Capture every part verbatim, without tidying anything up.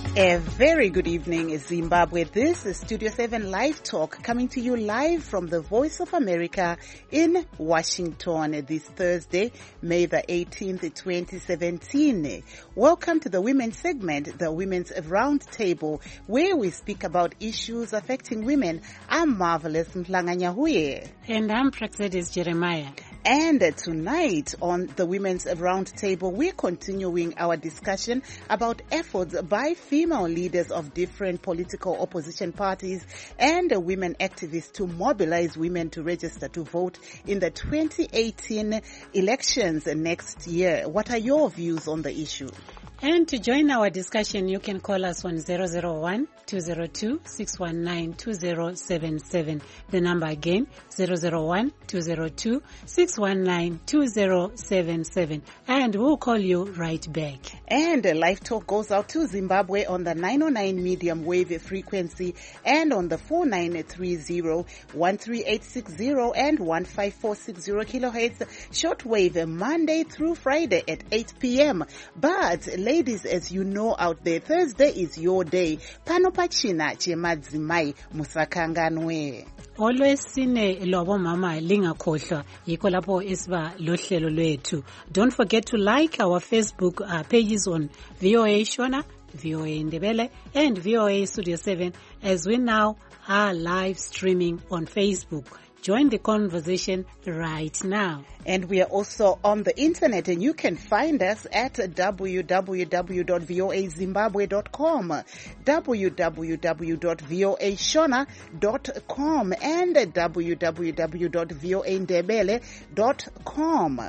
A very good evening, Zimbabwe. This is Studio seven Live Talk, coming to you live from the Voice of America in Washington this Thursday, May the eighteenth, twenty seventeen. Welcome to the Women's segment, the Women's Roundtable, where we speak about issues affecting women. I'm Marvelous Mlanganyahuye. And I'm Praxedis Jeremiah. And tonight on the Women's Roundtable, we're continuing our discussion about efforts by female leaders of different political opposition parties and women activists to mobilize women to register to vote in the twenty eighteen elections next year. What are your views on the issue? And to join our discussion, you can call us on zero zero one, two zero two, six one nine, two zero seven seven. The number again, zero zero one, two zero two, six one nine, two zero seven seven. And we'll call you right back. And uh, Live Talk goes out to Zimbabwe on the nine oh nine medium wave frequency and on the four nine three zero, one three eight six zero and one five four six zero kilohertz shortwave Monday through Friday at eight p.m. But ladies, as you know out there, Thursday is your day. Pano pachina chemadzimai musakanganwe. Always sine lobo mama lingakhohlwa yikho lapho esiba lohlelo lwethu. Don't forget to like our Facebook uh, pages on V O A Shona, V O A Ndebele, and V O A Studio seven, as we now are live streaming on Facebook. Join the conversation right now. And we are also on the internet, and you can find us at w w w dot voa zimbabwe dot com, w w w dot voa shona dot com, and w w w dot voa ndebele dot com.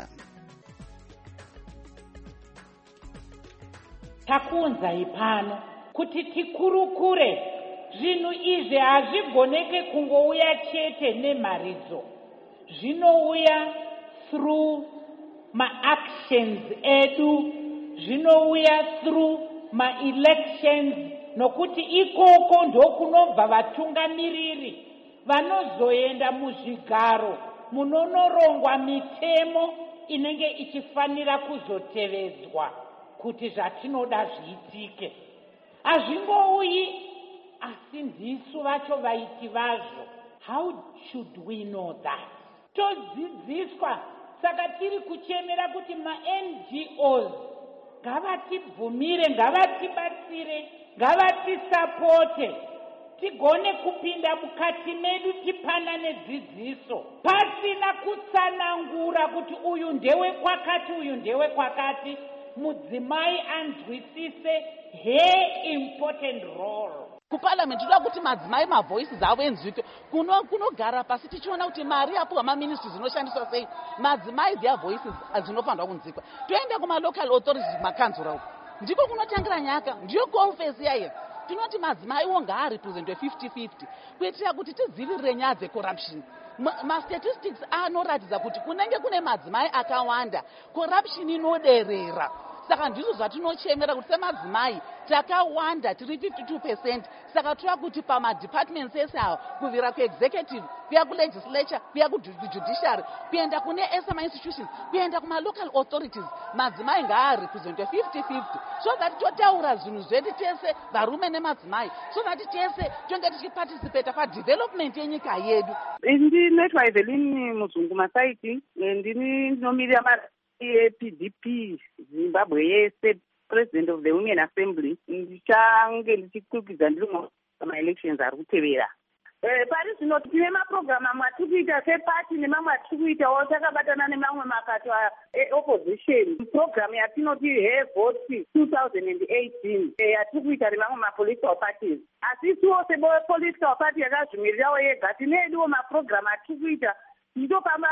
Takunzai pano kuti tikurukure zvinhu izvi hazvigoneke kungouya chete nemharidzo. Zvinouya through ma-actions edu, zvinouya through ma-elections, nokuti ikoko ndokunobva vatungamiriri vanozoenda muzvigaro munonorongwa mitemo inenge ichifanira kuzotevedzwa kuti zvatinoda zviitike. Hazvingouyi asi ndisu vacho vaiti vazvo. How should we know that? Todzidziswa, saka tiri kuchemera kuti ma-N G Os ngavatibvumire, ngavatibatsire, ngavatisapote, tigone kupinda mukati medu tipanane dzidziso pasina kutsanangura kuti uyu ndewe kwakati, uyu ndewe kwakati. Mudzimai anzwisise her important role. Kuparliament toda kuti madzimai mavoices avo enzwike. Kuno kunogara pasi tichiona kuti mari yapuwa maministries dzinoshandiswa sei, madzimai their voices dzinofanirwa kunzwikwa. Toenda kuma local authorities makanzura uko ndiko kunotangira nyaka, ndiyo confess yayo. Tinoti madzimai wonga ari representwe fifty fifty kuitira kuti tidzivirire nyaya dzecorruption. Ma statistics anoratidza kuti kunenge kune madzimai akawanda, corruption inoderera. Saka ndizvo zvatinochemera kuti semadzimai takawanda, tiri fifty-two percent. Saka toda kuti pamadepartments ese awo, kubvira kuexecutive, kuya kulegislature, kuya kujudiciary, kuenda kune S M I institutions, kuenda kuma local authorities, madzimai ngaarepresentwe fifty fifty. So that totaura zvinhu zvedu tese varume nemadzimai, so that tese tonge tichiparticipate padevelopment yenyika yedu. Ndinoitwa Evelyn Muzungu Masaiti, ndini nomiria P D P Zimbabwe yese, President of the Women Assembly. Ndichange ndichikwikwiza ndiri ma-elections ari kutevera. Pari zvino tine maprograma matiri kuita sepati nemamwe atiri kuitawo takabatana nemamwe makato e-opposition. Program yatinoti Hair Vote twenty eighteen yatiri kuita nemamwe ma-political parties. Asi isuwo se-political party yakazvimirirawo yega, tine eduwo maprogram atiri kuita ndopamba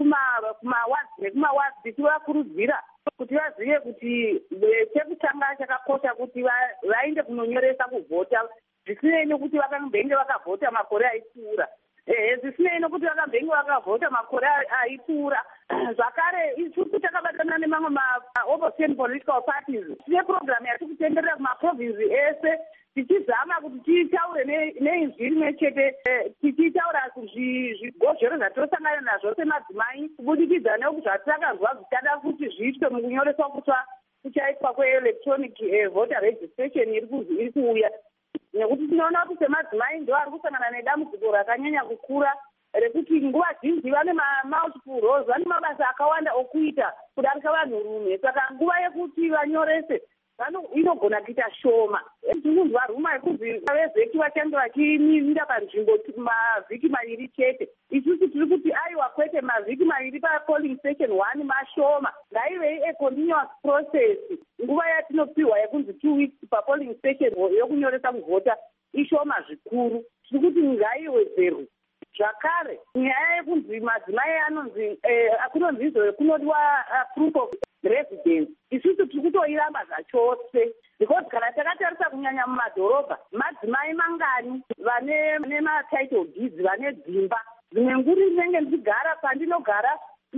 kumawazi nekumawazi tichivakurudzira kuti vazive kuti chekutanga chakakosha kuti vaende kunonyoresa kuvhota, zvisinei nekuti vakambenge vakavhota makore aipfuura, zvisinei nekuti vakambenge vakavhota makore aipfuura. Zvakare isusu takabatana nemamwe ma-opposition political parties, tine program yatiri kutenderera kumaprovinsi ese tichizama kuti titaure neinzwi rimwe chete, tichitaura zvigozhero zvatosangana nazvo semadzimai kubudikidza nezvatakazwa zvichada kuti zviitwe mukunyoreswa kutsva kuchaitwa kwe-electronic voter registration iri kuuya, nekuti tinoona kuti semadzimai ndo ari kusangana nedambudziko rakanyanya kukura rekuti nguva zhinji vane multiple roles, vane mabasa akawanda okuita kudarika vanhurume. Saka nguva yekuti vanyorese inogona kuita shoma. Tinonzwa ruma yekuti vezeki vachange vachimirira panzvimbo mavhiki maviri chete. Isusu tiri kuti aiwa kwete mavhiki maviri papolling station one mashoma, ngaivei a continuous process. Nguva yatinopiwa yekunzi two weeks papolling station yokunyoresa kuvhota ishoma zvikuru. Tiri kuti ngaiwedzerwe. Zvakare nyaya yekunzi madzimai anonzi kunonzi izvo kunodiwa proof of residence, isusu tiri kutoiramba zvachose, because kana takatarisa kunyanya mumadhorobha madzimai mangani vane matitle deeds, vane dzimba. Dzimwe nguri ndinenge ndichigara pandinogara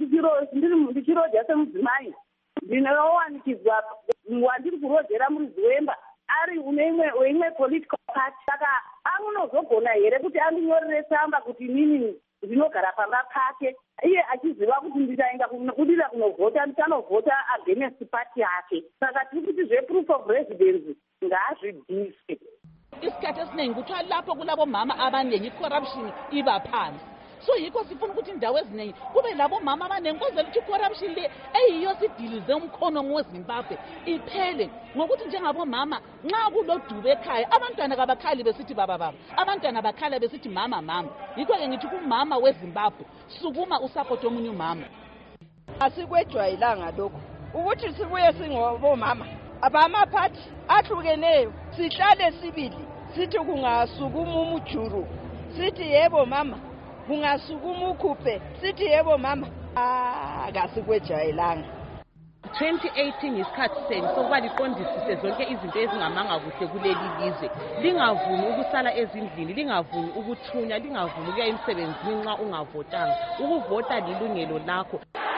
ndichirodha semudzimai ndinowanikidzwa wandiri kurodhera muridzi wemba ari uneimwe political party. Saka anozogona here kuti andinyorere tsamba kuti nini ndinogara pamba pake, iye achiziva kuti ndichaenda kudira kunovhota ndichanovhota against party yake. Saka tiri kuti zveproof of residence ngaazvidhise. Isikhathi esiningi kuthiwa lapho kulabo mama abaningi corruption iba phansi. So yikho sifuna ukuthi indawo eziningi kube labo mama abanenkonzelo ukuthi corruption le eyiyo sidilize umkhono weZimbabwe iphele, ngokuthi njengabo mama nxa kulodube ekhaya abantwana kabakhali besithi baba baba, abantwana bakhala besithi mama mama. Yikho ke ngithi kumama weZimbabwe sukuma usupport omunye umama. Asikwejwayelanga lokho ukuthi sibuye singobo mama abamaphathi ahlukeneyo sihlale sibili sithi kungasukuma umujuru sithi yebo mama, kungasukuma ukhuphe sithi yebo mama. Ah, akasikwejwayelanga. twenty eighteen isikhathi senu sokuba liqondisise zonke izinto ezingamanga kuhle kuleli lizwe. Lingavumi ukusala ezindlini, lingavumi ukuthunya, lingavumi ukuya emsebenzini nxa ungavotanga. Ukuvota lilungelo lakho.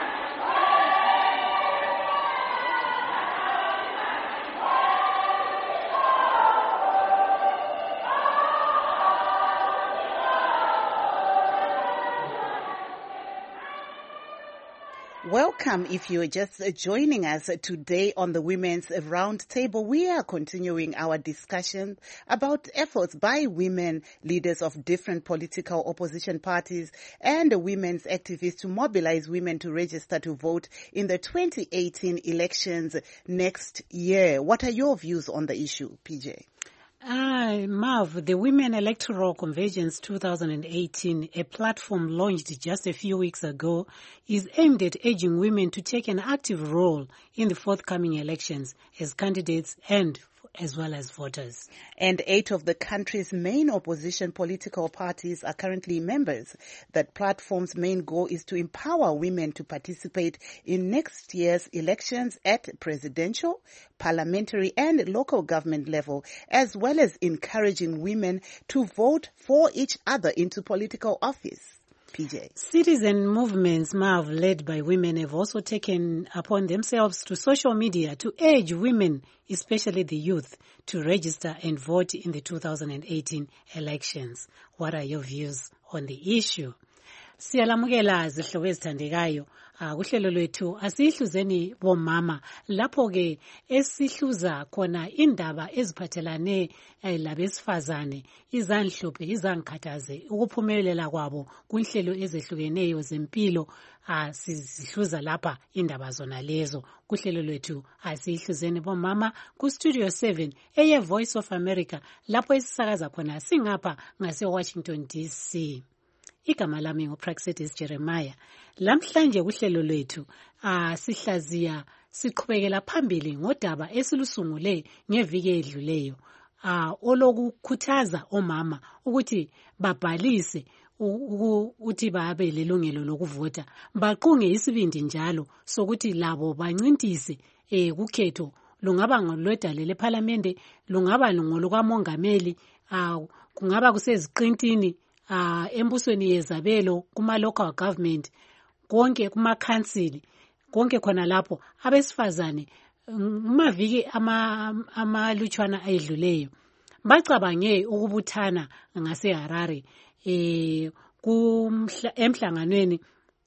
Welcome if you're just joining us today on the Women's Roundtable. We are continuing our discussion about efforts by women leaders of different political opposition parties and women's activists to mobilize women to register to vote in the twenty eighteen elections next year. What are your views on the issue, P J? Uh, Marv, the Women Electoral Convergence twenty eighteen, a platform launched just a few weeks ago, is aimed at urging women to take an active role in the forthcoming elections as candidates and as well as voters. And eight of the country's main opposition political parties are currently members. That platform's main goal is to empower women to participate in next year's elections at presidential, parliamentary and local government level, as well as encouraging women to vote for each other into political office. P J. Citizen movements, Marv, led by women, have also taken upon themselves to social media to urge women, especially the youth, to register and vote in the two thousand eighteen elections. What are your views on the issue? Siyalamukela zihlobo ezithandekayo kuhlelo lwethu asihluzeni bomama lapho ke esihluza khona indaba eziphathelane labesifazane izanhluphe izangikhathaze ukuphumelela kwabo kunhlelo ezehlukeneyo zempilo asizihluza lapha indaba zona lezo kuhlelo lwethu asihluzeni bomama ku studio seven eye Voice of America lapho esisakaza khona singapha ngase Washington D C. Igama lami nguPraxedis Jeremiah. Lamhlanje kuhlelo lwethu ah sihlaziya siqhubekela phambili ngodaba esilusungule ngeviki edluleyo ah olokukhuthaza omama ukuthi babhalise ukuthi babe lelungelo lokuvota baqunge isibindi njalo sokuthi labo bancintise eh kukhetho lungaba ngolwedale leParliament lungaba ngolukamongameli ah kungaba kuseziqintini Uh, embusweni yezabelo kuma local government konke kuma council konke khona lapho abesifazane umaviki ama amalutshwana ayidluleyo bacabange ukubuthana ngase Harare eh ku emhlanganweni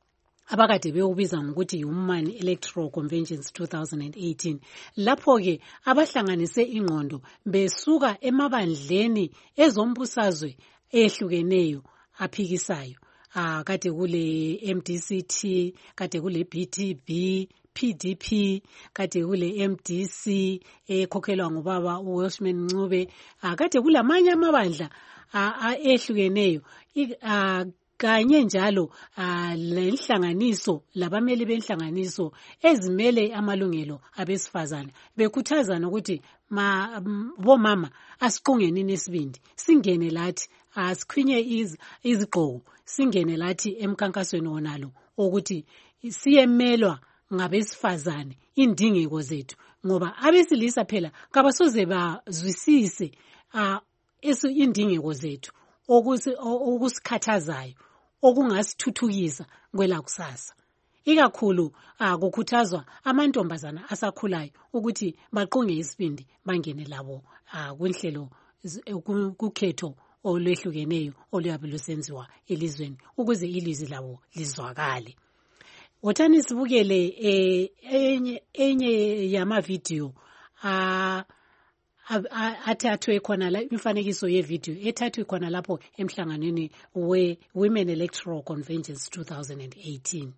abakade bewubiza ngokuthi Human Electoral Conventions two thousand eighteen. Lapho-ke abahlanganise ingqondo besuka emabandleni ezombusazwe ehlukeneyo aphikisayo. Ah, kade kule M D C T, kade kule B T B, P D P, kade kule M D C ekhokhelwa ngubaba uWelshman Ncube, kade kulamanye amabandla ehlukeneyo kanye njalo lenhlanganiso labameli benhlanganiso ezimele amalungelo abesifazane bekhuthazana ukuthi ma bomama asiqongenini isibindi singene lathi asikhwinye izigqoko singene lathi emkhankasweni wonalo ukuthi siyemelwa ngabesifazane indingeko zethu ngoba abesilisa phela kabasoze bazwisise eso indingeko zethu okusikhathazayo okungasithuthukisa kwela kusasa. Ikakhulu akukhuthazwa amantombazana asakhulayo ukuthi baqonge isibindi bangene labo kwinhlelo kukhetho olwehlukeneyo oluyabe lusenziwa elizweni ukuze ilizwi labo lizwakale. Wothani sibukele enye enye yama video a athathwe khona la imfanekiso ye video ethathwe khona lapho emhlanganweni we Women Electoral Conventions two thousand eighteen.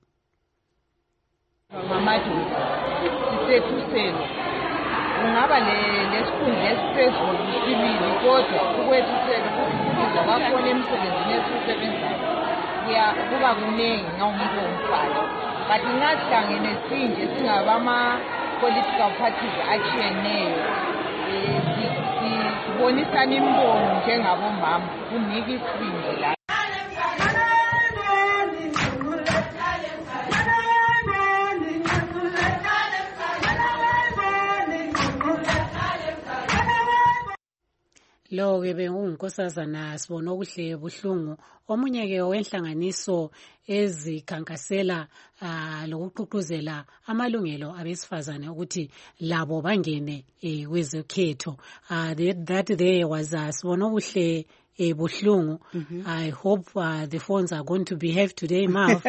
Ngamadoda sisethuselo ungaba lesikhundla esiphezulu sibili kodwa ukwethusela kusiza kakhona emsebenzini esisebenzayo kuya kuba kuningi ngawumuntu omfana but ngahlangene sinje singabama political parties achiyeneyo sibonisana imbono njengabomama kunika isibindi la. Lo ke bengunkosazana sibona okuhle buhlungu omunye ke wenhlanganiso ezikhankasela lokuqhuquzela amalungelo abesifazane ukuthi labo bangene kwezokhetho. That there was sibona okuhle buhlungu. Mm-hmm. I hope uh, the phones are going to behave today, Mav,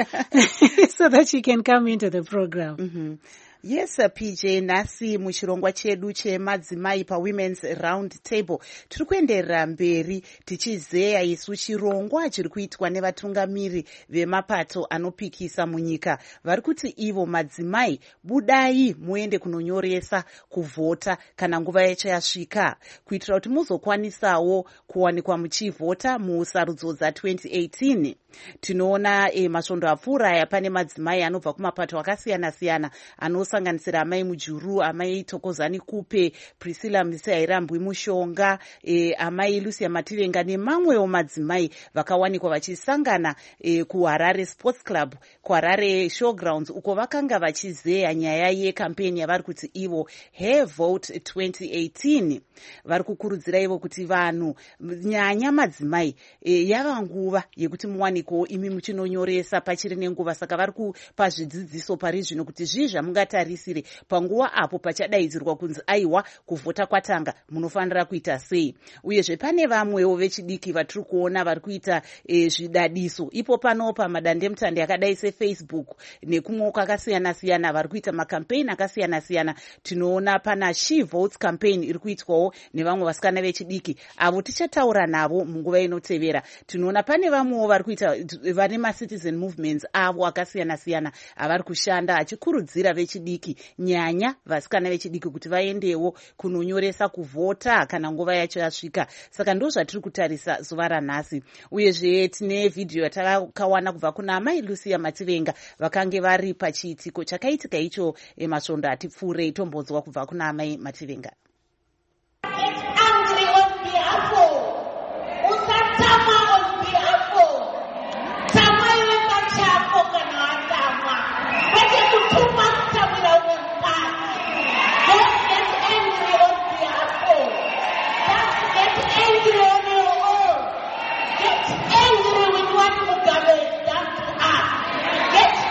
so that she can come into the program. Mm-hmm. Yes, uh, P J nasi muchirongwa chedu chemadzimai pa Women's Round Table tiri kuenderera mberi tichizeya isu chirongwa chiri kuitwa nevatungamiri vemapato anopikisa munyika vari kuti ivo madzimai budai muende kunonyoresa kuvhota kana nguva yacho yasvika kuitira kuti muzokwanisawo kuwanikwa muchivhota musarudzo dza twenty eighteen. Tinoona e, masvondo apfuura aya pane madzimai anobva kumapato akasiyana-siyana anosanganisira amai Mujuru, amai Tokozani Kupe, Priscilla Misihairambwi Mushonga, e, amai Lucia Mativenga nemamwewo madzimai vakawanikwa vachisangana e, kuHarare Sports Club, kuHarare Showgrounds uko vakanga vachizeya nyaya yekampeni yavari kuti ivo Hair Vote twenty eighteen. Vari kukurudzira ivo kuti vanhu nyanya madzimai e, yava nguva yekuti muwani ko imi muchinonyoresa pachiri nenguva saka vari kupa zvidzidziso pari zvino kuti zvii zvamungatarisire panguva apo pachadaidzirwa kunzi aiwa kuvhota kwatanga munofanira kuita sei. Uyezve pane vamwewo vechidiki vatiri kuona vari kuita e, zvidadiso ipo panopa madandemutande akadai seFacebook nekumwe kwakasiyana-siyana vari kuita makampeni akasiyana-siyana. Tinoona pana She Votes campaign iri kuitwawo nevamwe vasikana vechidiki avo tichataura navo munguva inotevera. Tinoona pane vamwewo vari kuita vane macitizen movements avo akasiyana-siyana avari kushanda achikurudzira vechidiki nyanya vasikana vechidiki kuti vaendewo kunonyoresa kuvhota kana nguva yacho yasvika. Saka ndo zvatiri kutarisa zuva ranhasi. Uyezve tine vhidhiyo yatakawana kubva kuna amai Lucia Mativenga vakange vari pachiitiko chakaitika icho masvondo atipfuurei. Tombonzwa kubva kuna amai Mativenga.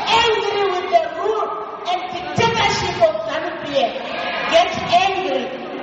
Get angry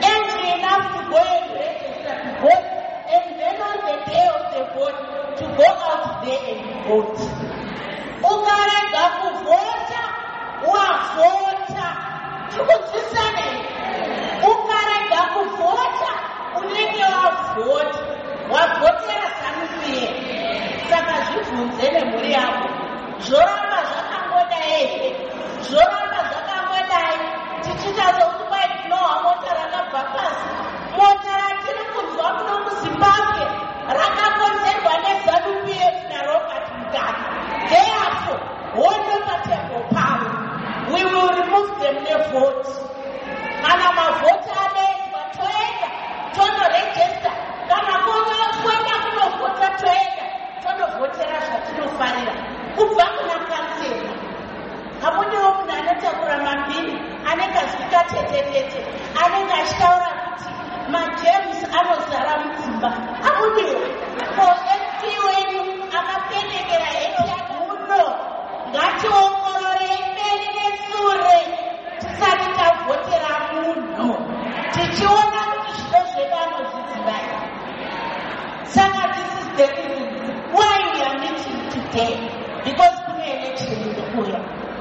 mavhoti. Kana mavhoti anetwa toenda tonorejesta, kana kuenda kunovhota toenda tonovhotera zvatinofarira kubva kuna kansela. Hamudiwo munhu anotakura mambiri anenge azvika tetetete, anenge achitaura kuti majames anozara mudzimba. Hamudiwo ko M P wenyu akapendekera heti yaguno. Ngationgororei mberi nesure tisati tavhotera munhu, tichiona kuti zvino zvedu anozvidzivai. Saka this is the reason why we are meeting today, because kune election irikuya.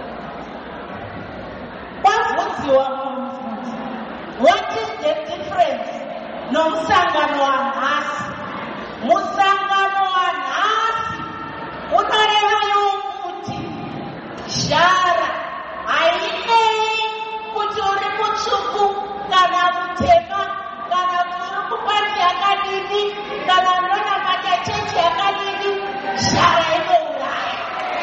Wabvunziwa munhu, what is the difference nomusangano wanhasi? Musangano wanhasi unorevayo kuti zhara hainei kuti uri mutsvuku kana mutema, kana kuti uri kukwati yakadini, kana unonamata chechi yakadini, zhara inouraya.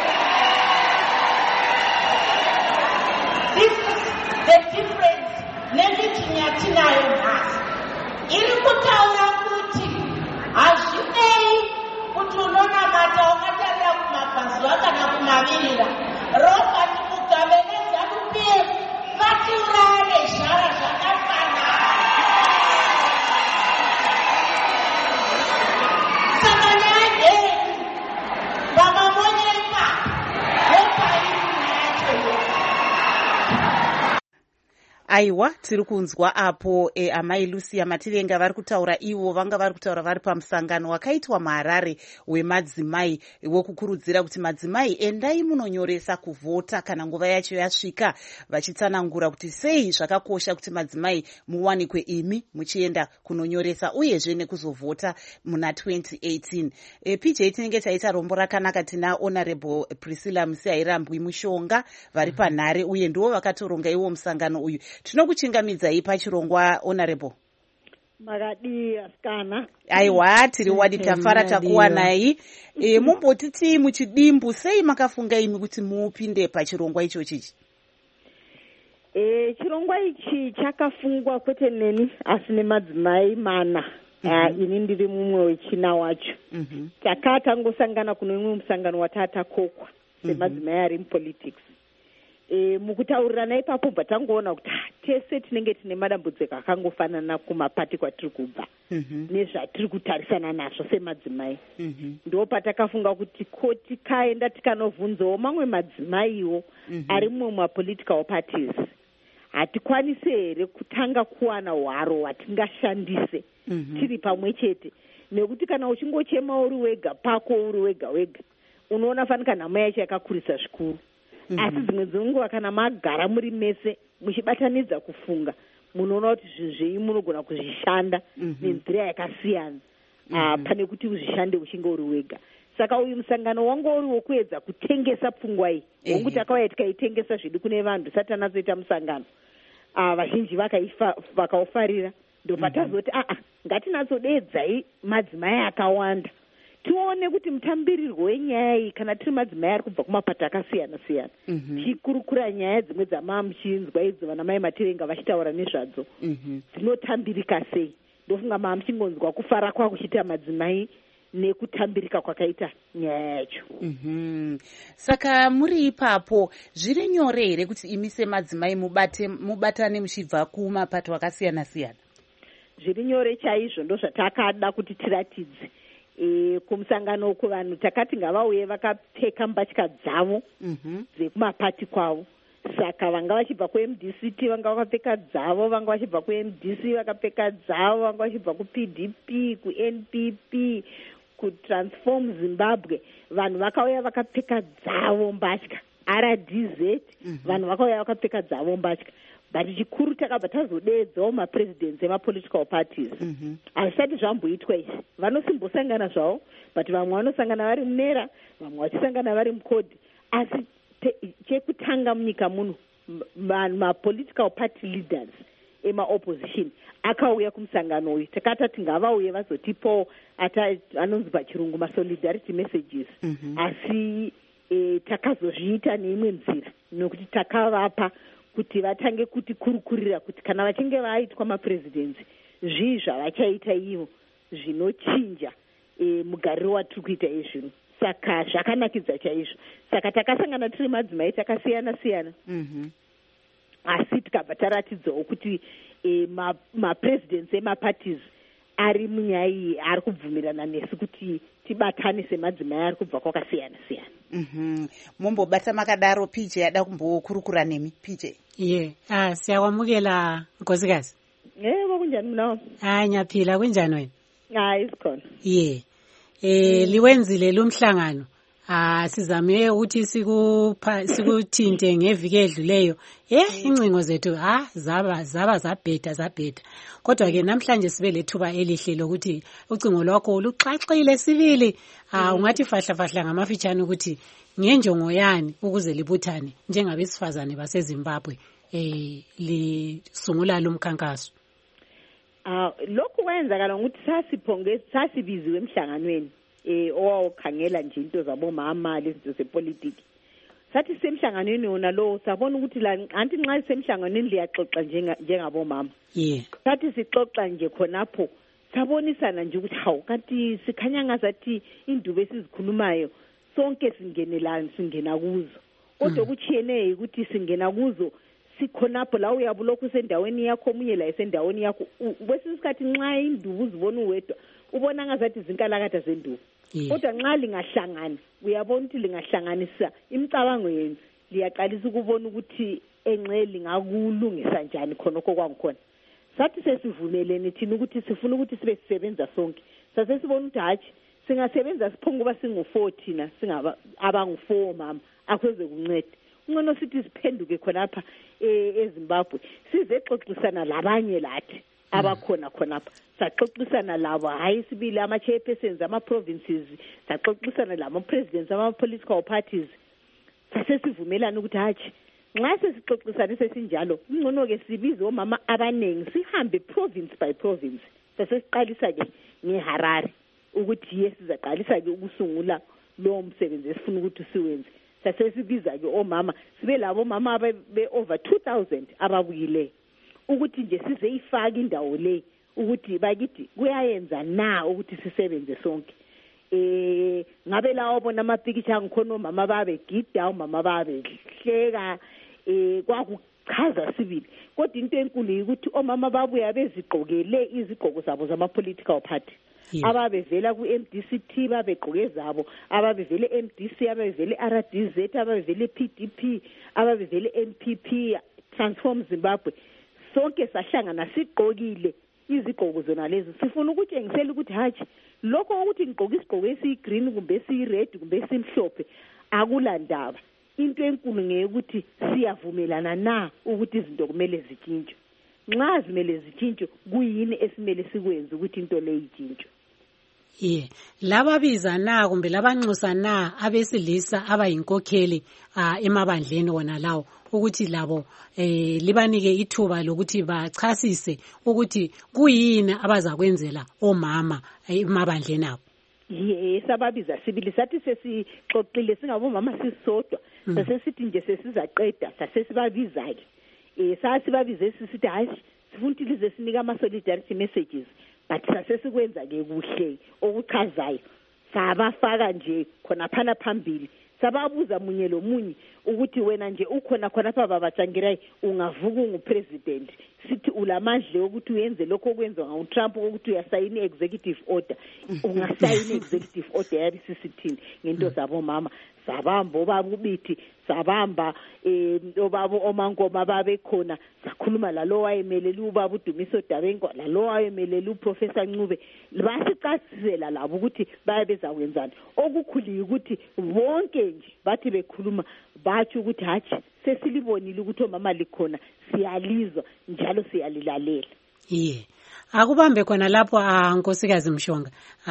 This is the difference nemiting yatinayo nhasi. Iri kutaura kuti hazvinei kuti unonamata wakatarira kumabhazuva kana kumavirira. Robert Mugabe neZANU-P F vatiuraya nezhara zvakafanana. Saka nyaya ndeyedu vamamonyeka vopairi nayacho. Aiwa, tiri kunzwa apo e, amai Lucia Mativenga vari kutaura ivo vanga vari kutaura vari pamusangano wakaitwa muHarare wemadzimai wokukurudzira kuti madzimai endai munonyoresa kuvhota kana nguva yacho yasvika, vachitsanangura kuti sei zvakakosha kuti madzimai muwanikwe imi muchienda kunonyoresa uyezve nekuzovhota muna twenty eighteen. E, P J tinenge taita rombo rakanaka, tina Honorable Priscilla Musihairambwi Mushonga vari panhare uye ndivo vakatoronga iwo musangano uyu. Tinokuchingamidzai pachirongwa Honorable. Makadi asikana. Aiwa, tiri wadi tafara takuwanai. E, mumbotiti muchidimbu sei makafunga imi kuti mupinde pachirongwa ichochi? E, chirongwa ichi chakafungwa kwete neni asi nemadzimai mana. Mm -hmm. uh, ini ndiri mumwe wechina wacho. Mm -hmm. Takatangosangana kuno imwe musangano watata kokwa semadzimai ari mupolitics. E, mukutaurirana ipapo bva tangoona kuti tese tinenge tine madambudziko akangofanana kumapati kwatiri kubva mm -hmm. nezvatiri kutarisana nazvo semadzimai. mm -hmm. ndo patakafunga kuti ko tikaenda tikanovhunzawo mamwe madzimaiwo mm -hmm. ari mumwe mapolitical parties, hatikwanisi here kutanga kuwana hwaro hwatingashandise mm -hmm. tiri pamwe chete, nekuti kana uchingochema uri wega pako uri wega wega unoona fanika nhamo yacho yakakurisa zvikuru. Mm -hmm. Asi dzimwe dzenguva kana magara muri mese muchibatanidza kufunga munoona kuti zvinhu zvenyu munogona kuzvishanda mm -hmm. nenzira yakasiyana mm -hmm. uh, pane kuti uzvishande uchinge uri wega. Saka uyu musangano wangu uri wokuedza kutengesa pfungwa iyi wangu takauya tikaitengesa zvedu kune vanhu tisati tanazoita musangano. Uh, vazhinji vakaufarira ndo patazoti mm -hmm. a a ngatinazodedzai madzimai akawanda tione kuti mutambirirwo wenyaya iyi kana tiri madzimai ari kubva kumapato akasiyana siyana tichikurukura nyaya dzimwe dzama muchinzwa idzo vana mai Mativenga vachitaura nezvadzo dzinotambirika sei. Ndofunga maa muchingonzwa kufara kwakuchiita madzimai nekutambirika kwakaita nyaya yacho. mm-hmm. Saka muri ipapo zviri nyore here kuti imi semadzimai mubate mubatane muchibva kumapato akasiyana siyana? Zviri nyore chaizvo, ndo zvatakada kuti tiratidze. E, kumusangano uku vanhu takati ngavauye vakapfeka mbatya dzavo mm -hmm. dzekumapati kwavo. Saka vanga vachibva ku-M D C T vanga vakapfeka dzavo, vanga vachibva ku-M D C vakapfeka dzavo, vanga vachibva ku-P D P, ku-N P P, ku-Transform Zimbabwe vanhu vakauya vakapfeka dzavo mbatya. R D Z mm -hmm. vanhu vakauya vakapfeka dzavo mbatya. But chikuru takabva tazodeedzawo mapresidents emapolitical parties. Hazvisati zvamboitwa izvi. Vanosimbosangana zvavo, but vamwe vanosangana vari munera, vamwe vachisangana vari mukodhi. Asi chekutanga munyika muno mapolitical party leaders ema-opposition akauya kumusangano uyu. Takati ngavauye vazotipawo anonzi pachirungu ma-solidarity messages. Asi takazozviita neimwe nzira, nokuti takavapa kuti vatange kuti kurukurira kuti kana vachinge vaitwa mapresidency zvii zvavachaita ivo zvinochinja e, mugariro watiri kuita izvino. Saka zvakanakidza chaizvo. Saka takasangana tiri madzimai takasiyana siyana Mhm. asi tikabva taratidzawo kuti e, mapresidency emaparties ari munyaya iyi ari kubvumirana nesu kuti tibatane semadzimai ari kubva kwakasiyana siyana. Mhm. Mumbobata makadaro P J ada kumbokurukura nemi P J. Ye, ah siyakwamukela nkosikazi. Yebo kunjani mna? Hayi nyaphila kunjani wena? Hayi sikhona. Ye. Eh liwenzile lumhlangano. Ah sizame ukuthi sikupha sikuthinte ngeviki edluleyo. Eh incingo zethu ah zaba zaba zabheda zabheda. Kodwa ke namhlanje sibe lethuba elihle lokuthi ucingo lwakho luxaxile sibili. Ah ungathi fahla fahla ngamafitshane ukuthi ngenjongo yani ukuze libuthane njengabesifazane baseZimbabwe eh lisungula lumkhankaso. Ah lokhu kwenzakala ukuthi sasiphonge sasibiziwe emhlanganweni eh owakhangela nje into zabomama lezinto zepolitiki. Sathi semhlanganweni wona lo sabona ukuthi la anti nxa semhlanganweni liyaxoxa njenga njengabomama. Yeah. Sathi sixoxa nje khonapho sabonisana nje ukuthi hawu kanti sikhanya ngazathi indubo esizikhulumayo sonke singenelana singena kuzo. Kodwa kuchiyene ukuthi singena kuzo sikhonapho la uyabulokhu sendaweni yakho omunye la esendaweni yakho besisikhathi nxa indubu uzibona uwedwa ubona ngazathi zinkalakatha zendubu. Kodwa nxa lingahlangana uyabona ukuthi lingahlanganisa imicabango yenu liyaqalisa ukubona ukuthi enqeli ngakulungisa njani khonokho kwangikhona. Sathi sesivumelene thina ukuthi sifuna ukuthi sibe sisebenza sonke. Sase sibona ukuthi hathi singasebenza siphonga kuba singu four thina singaba abangu four mama akweze kunceda. Ngono sithi siphenduke khonapha eZimbabwe sizexoxisana labanye lathi abakhona khonapha saxoxisana labo hayi sibili ama chairpersons ama provinces saxoxisana lama presidents ama political parties sase sivumelana ukuthi hathi nxa sesixoxisana sesinjalo ngcono ke sibize omama abanengi sihambe province by province sase siqalisa ke ngeHarare ukuthi yesizaqalisa ke ukusungula lo msebenzi esifuna ukuthi siwenze. Sase sibiza ke omama sibe labo mama be over two thousand ababuyile ukuthi nje size ifaka indawo le ukuthi bakithi kuyayenza na ukuthi sisebenze sonke. Eh ngabe lawo bona amapikitsha ngikhona omama babe gida omama babe hleka eh kwakuchaza sibili kodwa into enkulu ukuthi omama babuya bezigqokele izigqoko zabo zama political party. Yeah. Ababevela ku M D C T babegqoke zabo ababevele M D C ababevele R D Z ababevele P D P ababevele N P P Transform Zimbabwe sonke sahlangana sigqokile izigqoko zona lezi sifuna ukutshengisela ukuthi hathi lokho ukuthi ngigqoka isigqoko esiyi-green kumbe esiyi-red kumbe esimhlophe akulandaba. Into enkulu ngeyekuthi siyavumelana na ukuthi izinto kumele zitshintshwe. Nxa zimele zitshintshwe kuyini esimele sikwenze ukuthi into le itshintshwe. Yeah. Laba biza na kumbe labanxusa na abesilisa abayinkokheli ah emabandleni wona lawo ukuthi labo eh libanike ithuba lokuthi bachasise ukuthi kuyini abazakwenzela omama emabandleni abo. Yes ababiza sibili sathi sesixoxile singabomama sisodwa sasesithi nje sesizaqeda sasesibabiza ke eh sasibabize sisithi hayi sifuna ukuthi lize sinika ama solidarity messages but sasesikwenza ke kuhle okuchazayo sabafaka nje khona phana phambili sababuza munye lo munye ukuthi wena nje ukhona khona pha babatshangirai ungavuka ungupresident sithi ulamandle ukuthi uyenze lokho okwenzwa ngauTrump ukuthi uyasayina executive order ungasayina executive order yabi sisithini ngento zabo mama sabamba obabubithi sabamba eh obabo omangoma babe khona sakhuluma lalo wayemelele ubaba uDumiso Dabenko lalo wayemelele uProfessor Ncube basichasisela labo ukuthi bayabeza kwenzani okukhuliye ukuthi bonke nje bathi bekhuluma bathi ukuthi hathi sesilibonile ukuthi omama likhona siyalizwa njalo siyalilalela. Yeah. Akubambe khona lapho ankosikazi Mshonga.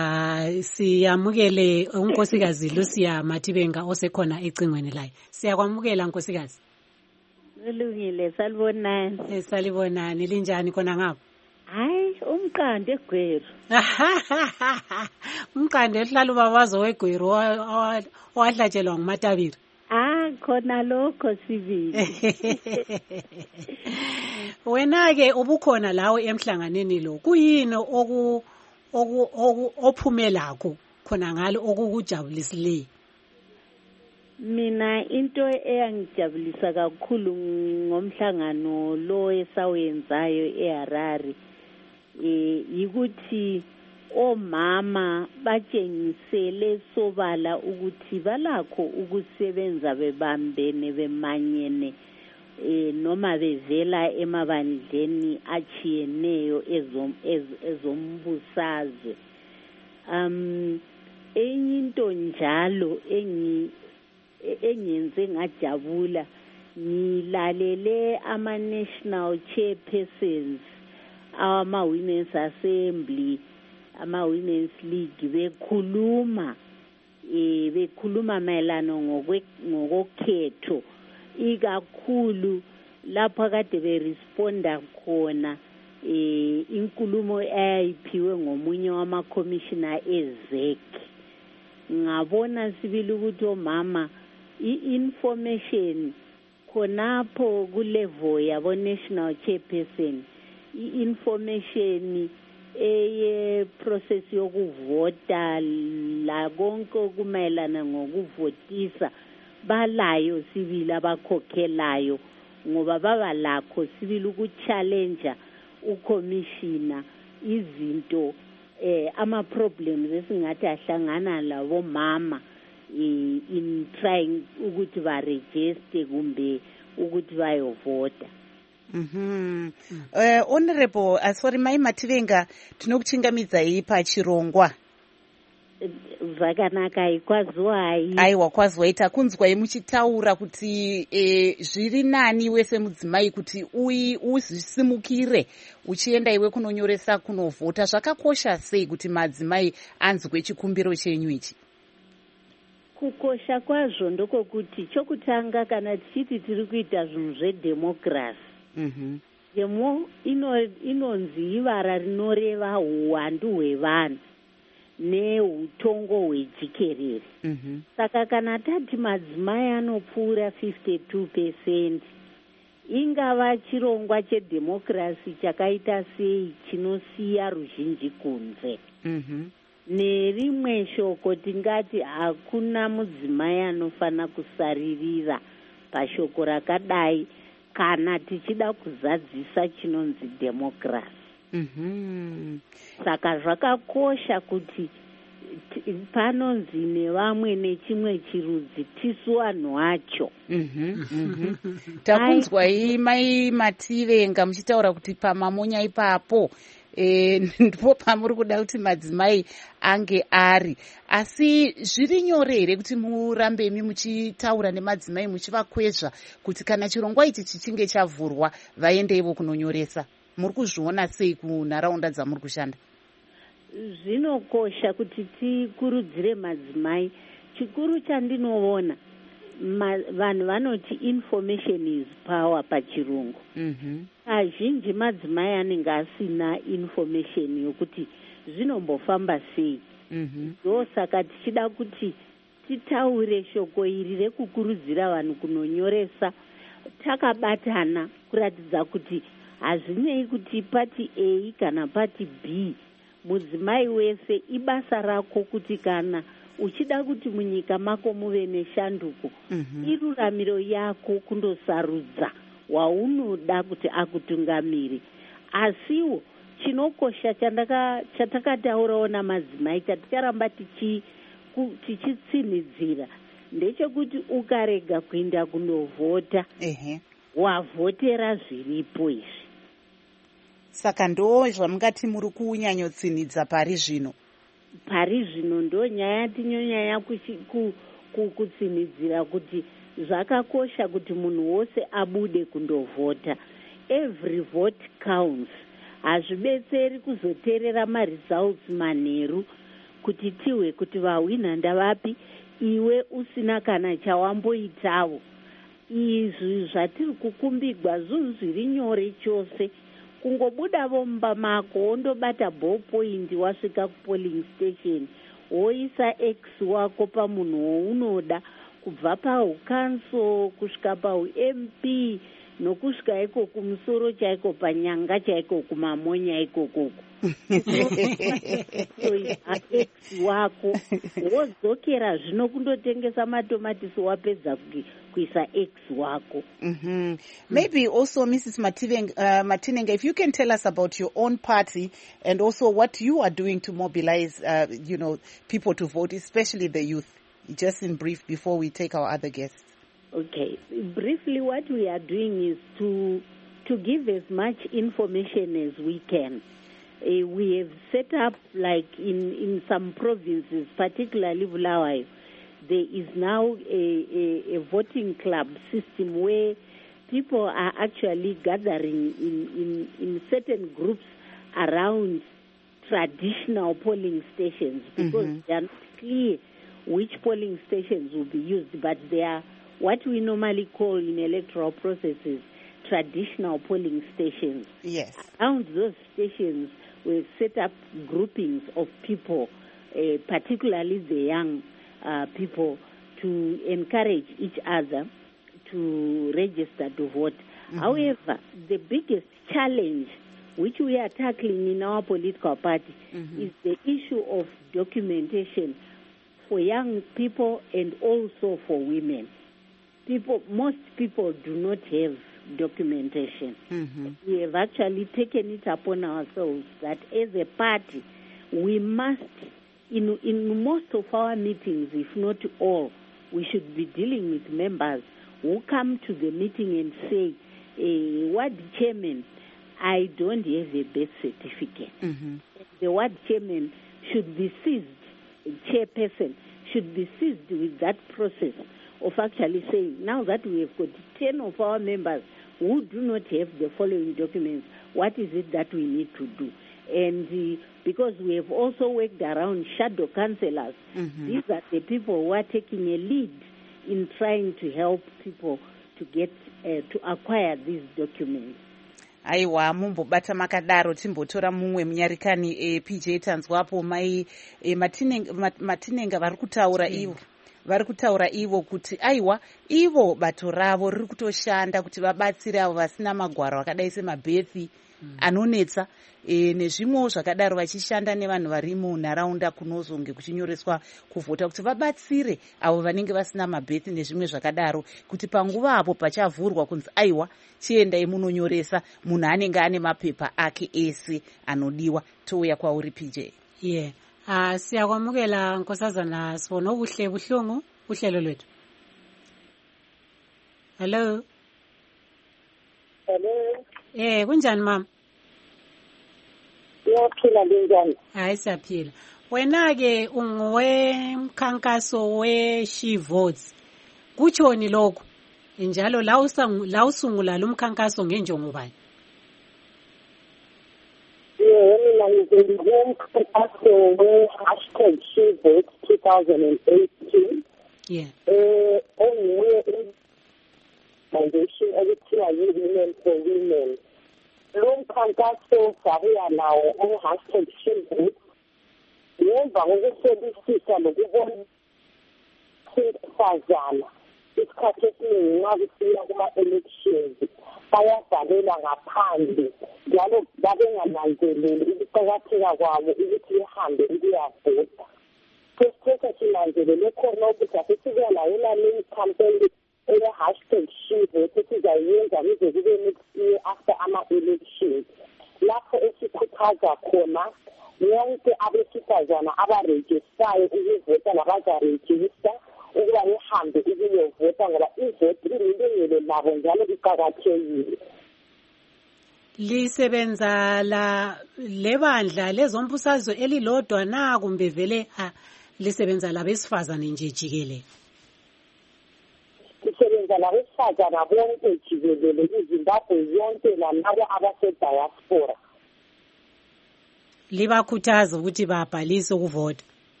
Ah siyamukele unkosikazi Lucia Matibenga osekhona ecingweni layo. Siyakwamukela nkosikazi. Ulungile salibonani. Eh salibonani linjani khona ngapha? Hayi umqande egweru. Umqande ehlala ubabazo wegweru owahlatshelwa nguMatabiri. Ah Ah, khona lokho sibili. Wena ke ubukhona lawo emhlanganeni lo. Kuyini oku oku ophumelako khona ngalo okukujabulisileyo? Mina into eyangijabulisa kakhulu ngomhlangano lo esawenzayo eHarare eh yikuthi omama batshengisele sobala ukuthi balakho ukusebenza bebambene bemanyene eh noma bevela emabandleni achiyeneyo ezombusazwe. um enye into njalo engi engenze ngajabula ngilalele ama national chairpersons ama women's assembly ama women's league bekhuluma eh bekhuluma mayelana ngokokhetho ikakhulu lapha kade beresponda khona eh inkulumo ayiphiwe ngomunye wama commissioner ezek. Ngabona sibili ukuthi omama i-information khonapho kulevel yabo national chairperson i-information eye process yokuvota la konke okumayelana ngokuvotisa balayo sibili abakhokhelayo ngoba baba lakho sibili ukuchallenge ucommissioner izinto eh ama problems esingathi ahlangana labo mama in trying ukuthi ba register kumbe ukuthi bayovota. Mhm. Eh honorable asori mai Mativenga tinokuchingamidza ipa chirongwa. Zvakanaka ikwazwai. Aiwa kwazwaita kunzwai muchitaura kuti e, zviri nani wese mudzimai kuti ui uzisimukire uchienda iwe kunonyoresa kunovhota. Zvakakosha sei kuti madzimai anzwe chikumbiro chenyu ichi? Kukosha kwazvo ndoko kuti chokutanga kana tichiti tiri kuita zvinhu zvedemocracy. Mhm. Demo ino inonzi ivara rinoreva uwandu hwevanhu neutongo hwejikerere. Mhm. Saka kana tati madzimai anopfuura fifty-two percent ingava chirongwa chedemocracy chakaita sei chinosiya ruzhinji kunze. Mhm. Nerimwe shoko tingati hakuna mudzimai anofana kusaririra pashoko rakadai kana tichida kuzadzisa chinonzi democracy. Mhm. Saka zvakakosha kuti panonzi nevamwe nechimwe chirudzi tisu vanhu vacho. Mhm. Mhm. Takunzwai mai Mativenga muchitaura kuti pamamonya ipapo e, ndipo pamuri kuda kuti madzimai ange ari, asi zviri nyore here kuti murambe imi muchitaura nemadzimai muchivakwezva kuti kana chirongwa ichi chichinge chavhurwa vaende ivo kunonyoresa? Muri kuzviona sei kunharaunda dzamuri kushanda? Zvinokosha kuti tikurudzire madzimai. Chikuru chandinoona vanhu vanoti information is power pachirungu. Mhm. Azhinji madzimai anenge asina information yokuti zvinombofamba sei. Mhm. Ndosaka tichida kuti titaure shoko iri rekukurudzira vanhu kunonyoresa takabatana kuratidza kuti hazvinei kuti pati A kana pati B, mudzimai wese ibasa rako kuti kana uchida kuti munyika mako muve neshanduko, Mhm. iruramiro yako kundosarudza waunoda kuti akutungamiri. Asiwo chinokosha chandaka chatakataurawo namadzimai chatikaramba tichi tichitsinidzira ndechekuti ukarega kuenda kundovhota, Ehe. wavhotera zviripo izvi. Saka ndo zvamungati muri kunyanyotsinidza pari zvino? Pari zvino ndo nyaya tinonyanya kutsinidzira kuti zvakakosha kuti munhu wose abude kundovhota. Every vote counts. Hazvibetseri kuzoteerera maresults manheru kuti tiwe kuti vahwina ndavapi iwe usina kana chawamboitawo. Izvi zvatiri kukumbigwa zvinhu zviri nyore chose. Kungobuda vomba mako wondobata ballpoint wasvika kupolling station woisa X wako pamunhu waunoda kubva paukanso kusvika pauM P nokusvika iko kumusoro chaiko panyanga chaiko kumamonya ikokoko ex wako wodzokera zvino kundotengesa matomatisi wapedza kuisa ex wako. Mm-hmm. Maybe also Missus Matinenga, uh, Matinenga, if you can tell us about your own party and also what you are doing to mobilize, uh, you know, people to vote, especially the youth, just in brief before we take our other guests. Okay. Briefly, what we are doing is to to give as much information as we can. Uh, we have set up, like in, in some provinces, particularly Bulawayo, there is now a, a, a voting club system where people are actually gathering in, in, in certain groups around traditional polling stations because mm-hmm. they are not clear which polling stations will be used, but they are what we normally call in electoral processes traditional polling stations. Yes. Around those stations, we've set up groupings of people, uh, particularly the young uh, people, to encourage each other to register to vote. Mm-hmm. However, the biggest challenge which we are tackling in our political party mm-hmm. is the issue of documentation for young people and also for women. People, most people do not have documentation. Mm-hmm. We have actually taken it upon ourselves that as a party, we must, in, in most of our meetings, if not all, we should be dealing with members who come to the meeting and say, eh, ward chairman, I don't have a birth certificate. Mm-hmm. The ward chairman should be seized, chairperson should be seized with that process of actually saying, now that we have got ten of our members who do not have the following documents, what is it that we need to do? And uh, because we have also worked around shadow councillors, mm-hmm. these are the people who are taking a lead in trying to help people to get, uh, to acquire these documents. Aiwa, mumbobata makadaro timbotora mumwe munyarikani e, P J tanzwapo mai e, Matinenga, Matinenga vari kutaura ivo vari kutaura ivo kuti aiwa ivo bato ravo riri kutoshanda kuti vabatsire avo vasina magwaro akadai semabhethi mm. anonetsa e, nezvimwewo zvakadaro vachishanda nevanhu vari munharaunda kunozonge kuchinyoreswa kuvhota kuti vabatsire avo vanenge vasina mabhethi nezvimwe zvakadaro kuti panguva apo pachavhurwa kunzi aiwa chiendai munonyoresa munhu anenge ane mapepa ake ese anodiwa. Touya kwauri P J. Yeah. Uh, siyakwamukela nkosazana sibona ubuhle buhlungu uhlelo lwethu. Hello. Hello. Eh kunjani mama? Siyaphila njani? Hayi siyaphila. Wena ke ungowemkhankaso we She Votes. Kuchoni lokho? Njalo la usangu la usungula lo mkhankaso ngenjongo bani? Yeah, mina ngizomkhankaso we hashtag She Votes twenty eighteen. Yeah. Eh, onguye foundation ekuthiwa yi-Women for Women. Lo mkhankaso sabuya nawo o-hashtag She Votes. Ngemva kokuhlolisisa nokubona sifazana isikhathi esiningi nxa kufika kuma-elections bayabhalela ngaphandle njalo babengananzeleli ukuqakatheka kwabo ukuthi behambe ukuyavota. Sesithetha sinanzelele khona ukuthi asesibuya layo naleyi campaign ele-hashtag She Votes esizayenza kuze kube next year after ama-elections, lapho esikhuthaza khona wonke abesifazana abarejistayo ukuvota nabazaregista ukuba behambe ukuyovota ngoba ivoti ililungelo labo njalo liqakathekile. Lisebenza la lebandla lezombusazwe elilodwa na kumbe vele ah, lisebenza labesifazane nje jikelele? Lisebenza labesifazana bonke jikelele iZimbabwe yonke lalabo abasediaspora. Libakhuthaza ukuthi babhalise ukuvota.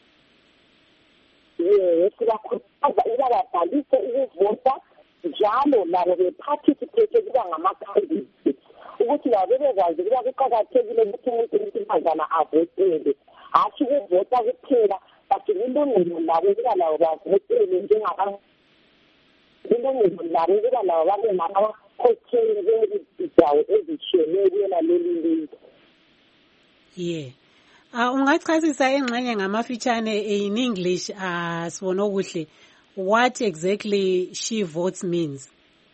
Yes, sibakhuthaza ukuba babhalise ukuvota njalo labo beparticipate kuba ngama-candidates ukuthi labo bebekwazi ukuba kuqakathekile ukuthi umuntu wesifazana avotele, hatshi ukuvota kuphela, but kulungile labo ukuba labo bavotele njengabantu ndinongolarekuba lavo vane mavakhokheli veindawo ezitshiyeneyo kuyona leli lizwe. Yeah. Uh, ungachazisa engxenye ngamafitshane in English uh, sibona okuhle what exactly She Votes means.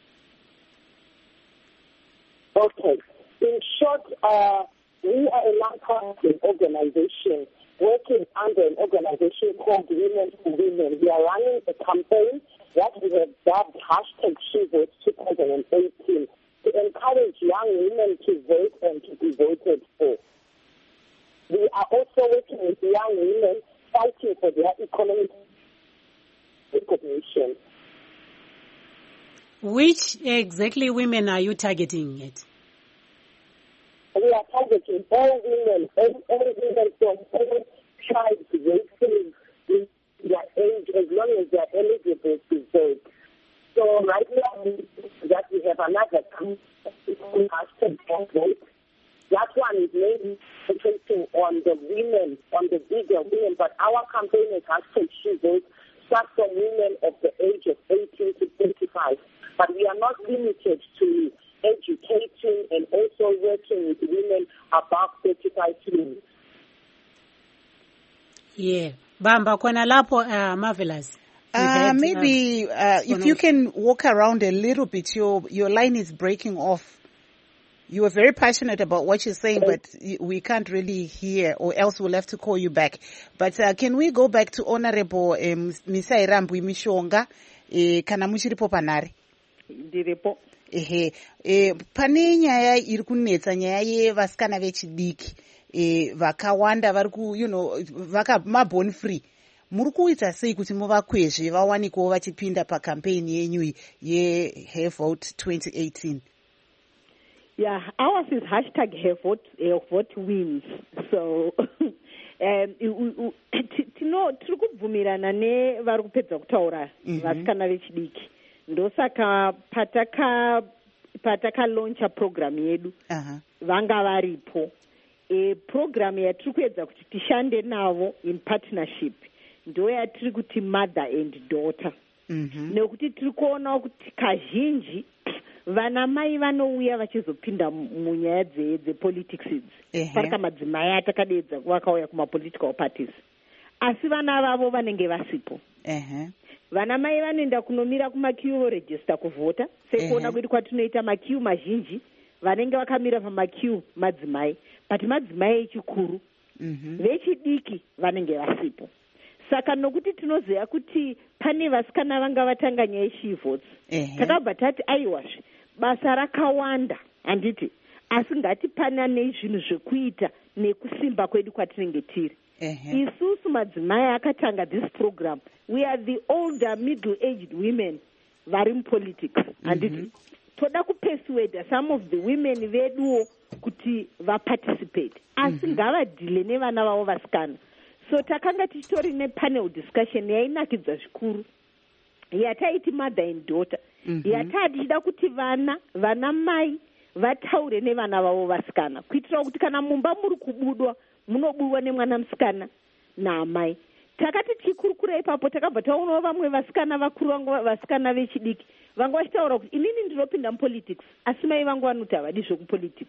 Okay. In short, uh, we are a non-profit organization working under an organization called Women for Women. We are running a campaign that we have dubbed hashtag She Votes twenty eighteen to encourage young women to vote and to be voted for. We are also working with young women fighting for their economic recognition. Which exactly women are you targeting at? We are targeting all women, all, all women from all tribes, races, in their age, as long as they are eligible to vote. So right now, that we have another campaign, hashtag vote. That one is mainly focusing on the women, on the bigger women, but our campaign is hashtag She Votes, starts from women of the age of eighteen to twenty-five. But we are not limited to educating and also working with women above thirty-five years. Yeah. Bamba, kona lapo, uh, Marvelous. Uh, had, maybe uh, if you can walk around a little bit, your your line is breaking off. You are very passionate about what you're saying, but we can't really hear, or else we'll have to call you back. But uh, can we go back to Honorable um, Misairambu Mishonga, eh, kana muchiripo panari? Ndiripo. Ehe, eh, pane nyaya iri kunetsa nyaya yevasikana vechidiki, eh, vakawanda vari ku, you know, vaka mabone free. Muri kuita sei kuti muvakwezve vawanikewo vachipinda pakampeni yenyu ye Vote twenty eighteen? Yeah, ours is hashtag her vote, her vote wins. So, um, tino tiri kubvumirana ne vari kupedza kutaura vasikana vechidiki. Ndosaka pataka pataka launcha program yedu vanga varipo. E program yatiri kuedza kuti tishande navo in partnership ndo yatiri kuti mother and daughter. Nekuti tiri kuona kuti kazhinji vana mai vanouya vachizopinda munyaya dzepolitics idzi parika madzimai atakadedza vakauya kumapolitical parties, asi vana vavo vanenge vasipo. Vana mai vanoenda kunomira kumakiu register kuvhota, sekuona kwedu kwatinoita makiu mazhinji vanenge vakamira pamakiu madzimai, but madzimai echikuru vechidiki vanenge vasipo. Saka nokuti tinoziva kuti pane vasikana vanga vatanga nyaya She Votes, takabva tati aiwazve basa rakawanda handiti, asi ngati pana nezvinhu zvekuita nekusimba kwedu kwatinenge tiri. Isusu madzimai akatanga this program, we are the older middle aged women vari mupolitics handiti. Toda kupersuade some of the women veduwo kuti vaparticipate, asi ngavadhile nevana vavo vasikana. So takanga tichitori nepanel discussion yainakidza zvikuru yataiti mother and daughter. Yataa tichida kuti vana vana mai vataure nevana vavo vasikana kuitira kuti kana mumba muri kubudwa munobudwa nemwana musikana naamai. Takati tichikurukura ipapo takabva taonawo vamwe vasikana vakuru vangu vasikana vechidiki vanga vachitaura kuti inini ndinopinda mupolitics asi mai vangu vanoti havadi zvekupolitics.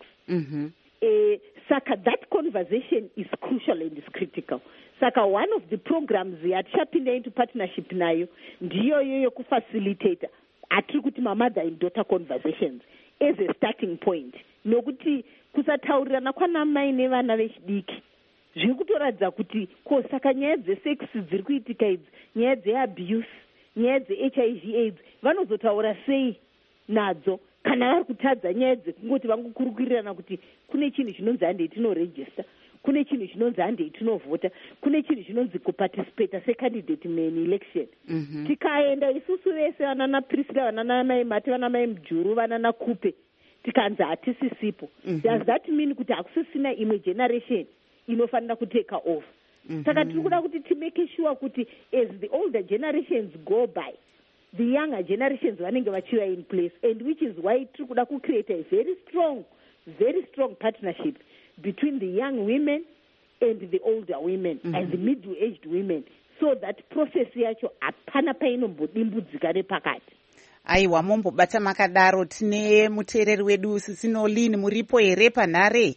Eh, saka that conversation is crucial and is critical. Saka one of the programs yatichapinda into partnership nayo ndiyo yoyo kufacilitator atiri kuti mamother and daughter conversations as a starting point, nokuti kusataurirana kwana mai nevana vechidiki zviri kutoratidza kuti ko saka nyaya dzesex dziri kuitika idzi, nyaya dzeabuse, nyaya dze-H I V AIDS vanozotaura sei nadzo kana vari kutadza nyaya dzekungoti vangokurukurirana kuti kune chinhu chinonzi handei tinoregister, kune chinhu chinonzi handei tinovhota, kune chinhu chinonzi kuparticipata secandidate main election. Tikaenda isusu vese vanana Priscilla, vanana mai Mati, vanana mai Mjuru, vanana Kupe, tikanzi hatisisipo. Does that mean kuti hakusisina imwe generation inofanira kuteka off? Saka tiri kuda kuti timake sure kuti as the older generations go by, the younger generations vanenge vachiva in place, and which is why tiri kuda ku create a very strong, very strong partnership between the young women and the older women and the middle-aged women, so that process yacho hapana painombodimbudzika nepakati. aiwa mombobata makadaro. Tine muteereri wedu Sisinolin, muripo here panhare?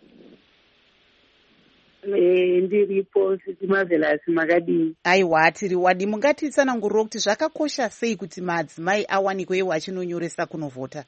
E, ndiripo Sisi Marvelous, makadii? Aiwa tiri wadi. Mungatitsananguriro kuti zvakakosha sei kuti madzimai awanikwewo achinonyoresa kunovhota?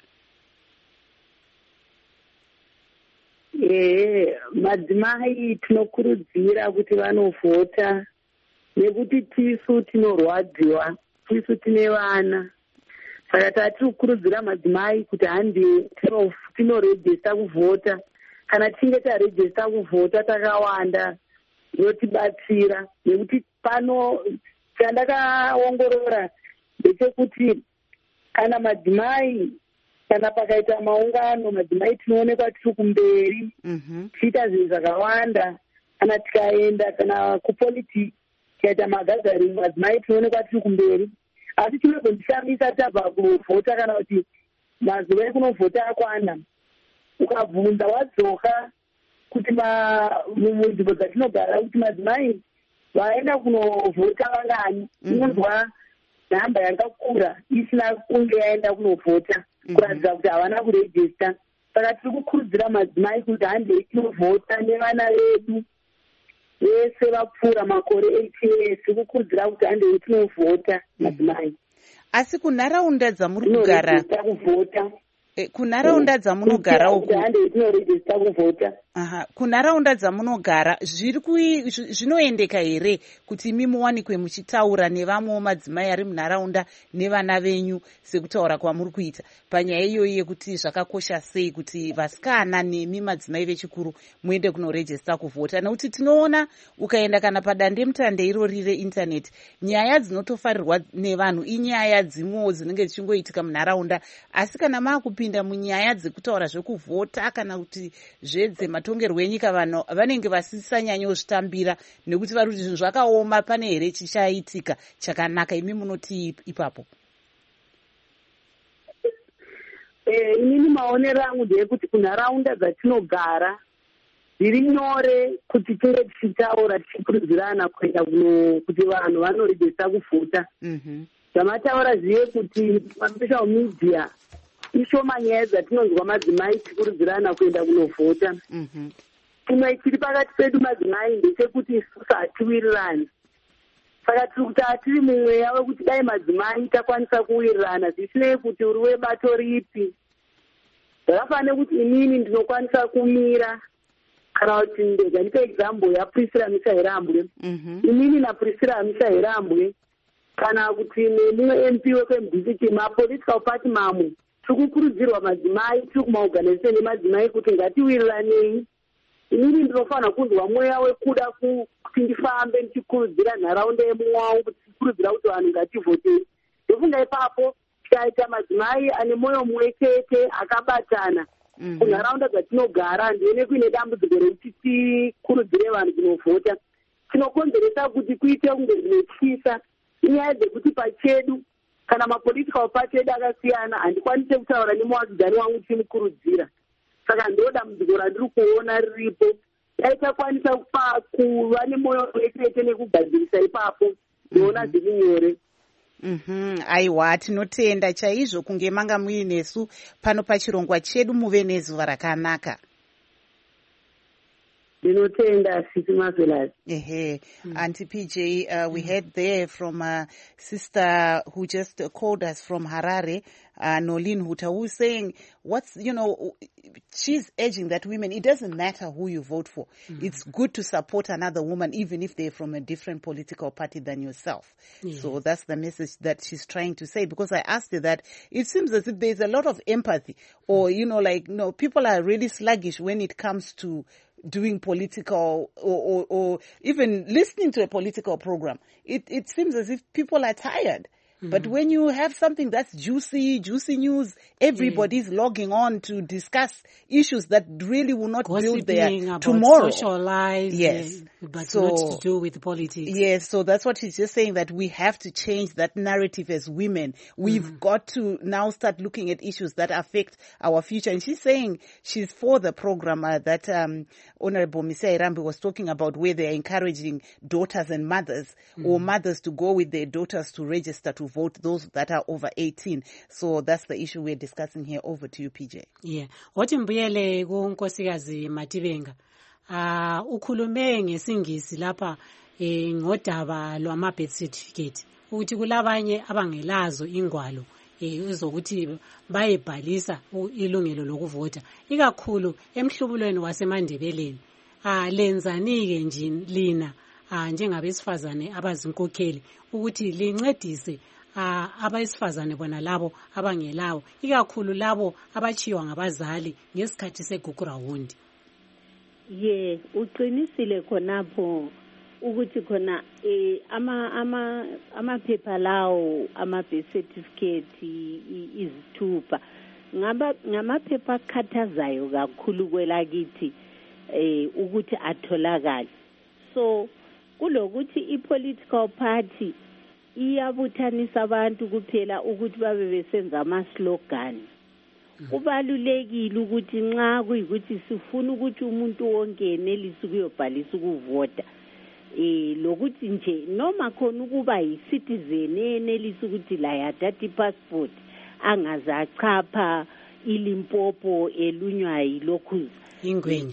E, madzimai tinokurudzira kuti vanovhota nekuti tisu tinorwadziwa, tisu tine vana. Saka tatiri kukurudzira madzimai kuti handi tinorejesta kuvhota. Kana tichinge tarejesta kuvhota takawanda zvotibatsira, nekuti pano chandakaongorora ndechekuti kana madzimai, kana pakaita maungano, madzimai tinoonekwa tiri kumberi tichiita zvinhu zvakawanda. Kana tikaenda kana kupolitiki tikaita magagaring, madzimai tinoonekwa tiri kumberi. Asi chinozondishamisa tabva kunovhota kana kuti mazuva ekunovhota akwana, ukabvunza wadzoka kuti munzvimbo dzatinogara kuti madzimai vaenda kunovhota vangani, unonzwa nhamba yakakura isina kunge yaenda kunovhota, kuratidza kuti havana kurejesta. Saka tiri kukurudzira madzimai kuti handei tinovhota nevana vedu vese vapfuura makore eighty years. Tiri kukurudzira kuti handei tinovhota madzimai. Asi kunharaunda dzamuri kugara kuvhota kunharaunda dzamunogara uku, kuvhota aha, kunharaunda dzamunogara zviri zvinoendeka here kuti imi muwanikwe muchitaura nevamwewo madzimai ari munharaunda nevana venyu sekutaura kwamuri kuita panyaya iyoyi yekuti zvakakosha sei kuti vasikana nemi madzimai vechikuru muende kunorejesta kuvhota? Nekuti tinoona ukaenda kana padandemutande irori reintaneti, nyaya dzinotofarirwa nevanhu inyaya dzimwewo dzinenge dzichingoitika munharaunda, asi kana maakupinda munyaya dzekutaura zvekuvhota kana kuti zvedzematongerwo enyika, vanhu vanenge vasisanyanya zvitambira nekuti vari kuti zvinhu zvakaoma, pane here chichaitika chakanaka? Imi munoti ipapo? Eh, inini maonero angu ndeyekuti kunharaunda dzatinogara zviri nyore kuti tinge tichitaura tichikurudzirana kuenda kuti vanhu vanorejesta kuvhota. Zvamataura zviye kuti masocial media ishoma nyaya dzatinonzwa madzimai tichikurudzirana kuenda kunovhota. Chimwe chiri pakati pedu madzimai ndechekuti isusu hatiwirirani. Saka tiri kuti hatiri mumweya wekuti dai madzimai takwanisa kuwirirana, zvisinei kuti uri webato ripi. Zvakafanira kuti inini ndinokwanisa kumira, kana kuti ndega ndipe example yaPriscilla Mishahirambwe. Inini naPriscilla Mishahirambwe, kana kuti nemumwe M P wekweMudhikiti, mapolitical party mamwe, tiri kukurudzirwa madzimai, tiri kumaorganization emadzimai kuti ngatiwiriranei. Inini ndinofanira kunzwa mweya wekuda kuti ndifambe ndichikurudzira nharaunda yemumwangu, kuti tikurudzira kuti vanhu ngativhotei. Ndofunga ipapo tikaita madzimai ane mwoyo mumwe chete akabatana kunharaunda dzatinogara, ndione kuine dambudziko rekuti tikurudzire vanhu kunovhota, tinokonzeresa kuti kuite kunge zvinotyisa. Inyaya dzekuti pachedu kana mapolitical party edu akasiyana, handikwanise kutaura nemuvakidzani wangu tichimukurudzira. Saka ndo dambudziko randiri kuona riripo. Dai takwanisa kuva nemwoyo wechete nekugadzirisa ipapo, ndinoona zviri nyore. Mhm, aiwa, tinotenda chaizvo kunge manga muinesu pano pachirongwa chedu. Muve nezuva rakanaka. Sisi Marvelous. Ehe, mm. Auntie P J, uh, we mm. heard there from a sister who just called us from Harare, uh, Nolin Huta, who's saying, what's, you know, she's urging that women, it doesn't matter who you vote for. Mm. It's good to support another woman, even if they're from a different political party than yourself. Yeah. So that's the message that she's trying to say, because I asked her that it seems as if there's a lot of empathy, or, you know, like, you know, people are really sluggish when it comes to doing political or, or, or even listening to a political program. It, it seems as if people are tired. Mm-hmm. But when you have something that's juicy, juicy news, everybody's yeah. logging on to discuss issues that really will not Gossiping build their about tomorrow. Social lives, yes, uh, but so, not to do with politics. Yes, so that's what she's just saying, that we have to change that narrative as women. We've mm. got to now start looking at issues that affect our future. And she's saying she's for the program uh, that um, Honorable Mishahirambwe was talking about, where they're encouraging daughters and mothers mm. or mothers to go with their daughters to register to to vote, those that are over eighteen. So that's the issue we're discussing here. Over to you, P J. Yeah. Wathi mbuyele kuNkosikazi Matibenga. Ah uh, ukhulume ngesingisi lapha eh ngodaba lwama birth certificate. Ukuthi kulabanye abangelazo ingwalo eh uzokuthi bayebhalisa ilungelo lokuvota. Ikakhulu emhlubulweni waseMandebeleni. Ah lenzanike nje lina ah njengabesifazane abazinkokheli ukuthi lincedise ah abesifazane bona labo abangelawo, ikakhulu labo abachiwa ngabazali ngesikhathi segugurawundi. Ye uqinisile khonapho ukuthi khona eh ama ama amaphepha lawo ama birth certificate izithupha ngaba ngamaphepha akhathazayo kakhulu kwelakithi eh ukuthi atholakala. So kulokuthi ipolitical party iyabuthanisa abantu kuphela ukuthi babe besenza ama slogan. Kubalulekile ukuthi nxa kuyikuthi sifuna ukuthi umuntu wonke enelise ukuyobhalisa ukuvota eh lokuthi nje noma khona ukuba yi-citizen enelise ukuthi la yathatha i-passport angazacapha iLimpopo elunywa yilokhuza ingwenya.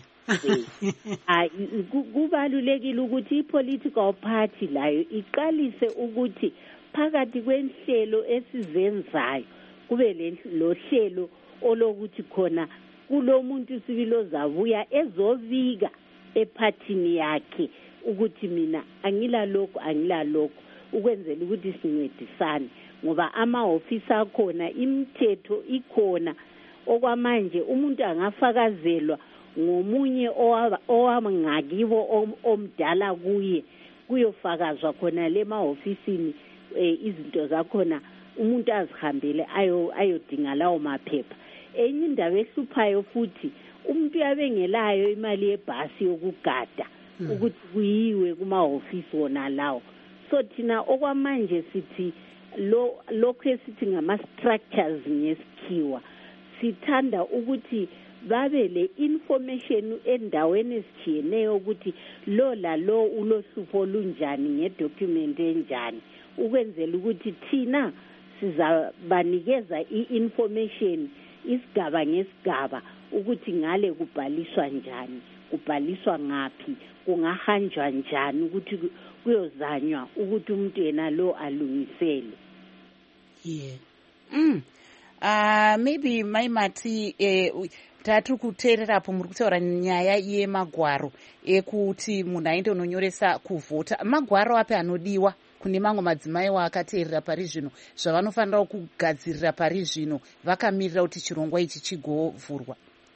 Ah kubalulekile ukuthi ipolitical party layo iqalise ukuthi phakathi kwenhlelo esizenzayo kube lo hlelo olokuthi khona kulomuntu sibili ozabuya ezovika ephathini yakhe ukuthi mina angila lokho angila lokho ukwenzela ukuthi sincedisane ngoba ama office akhona imithetho ikhona okwamanje umuntu angafakazelwa ngomunye owamangakibo omdala kuye kuyofakazwa khona lema ofisini izinto zakhona umuntu azihambele ayo ayodinga lawo maphepha. Enye indaba ehluphayo futhi umuntu yabengelayo imali yebhasi yokugada ukuthi kuyiwe kuma office wona lawo. So thina okwamanje sithi lo lokho esithi ngama structures ngesikhiwa sithanda ukuthi babe le information endaweni esithiyeneyo ukuthi lo la lo ulohlupho lunjani ngedocument enjani ukwenzela ukuthi thina sizabanikeza i-information isigaba ngesigaba ukuthi ngale kubhaliswa njani, kubhaliswa ngaphi, kungahanjwa njani ukuthi kuyozanywa ukuthi umuntu yena lo alungisele. Yeah. Mm. Uh, maybe Maimati eh, tatu kuteererapo muri kutaura nyaya yemagwaro ekuti munhu aende unonyoresa kuvhota. Magwaro api anodiwa kune mamwe madzimai waakateerera pari zvino zvavanofanira kugadzirira pari zvino vakamirira kuti chirongwa ichi chigovhurwa?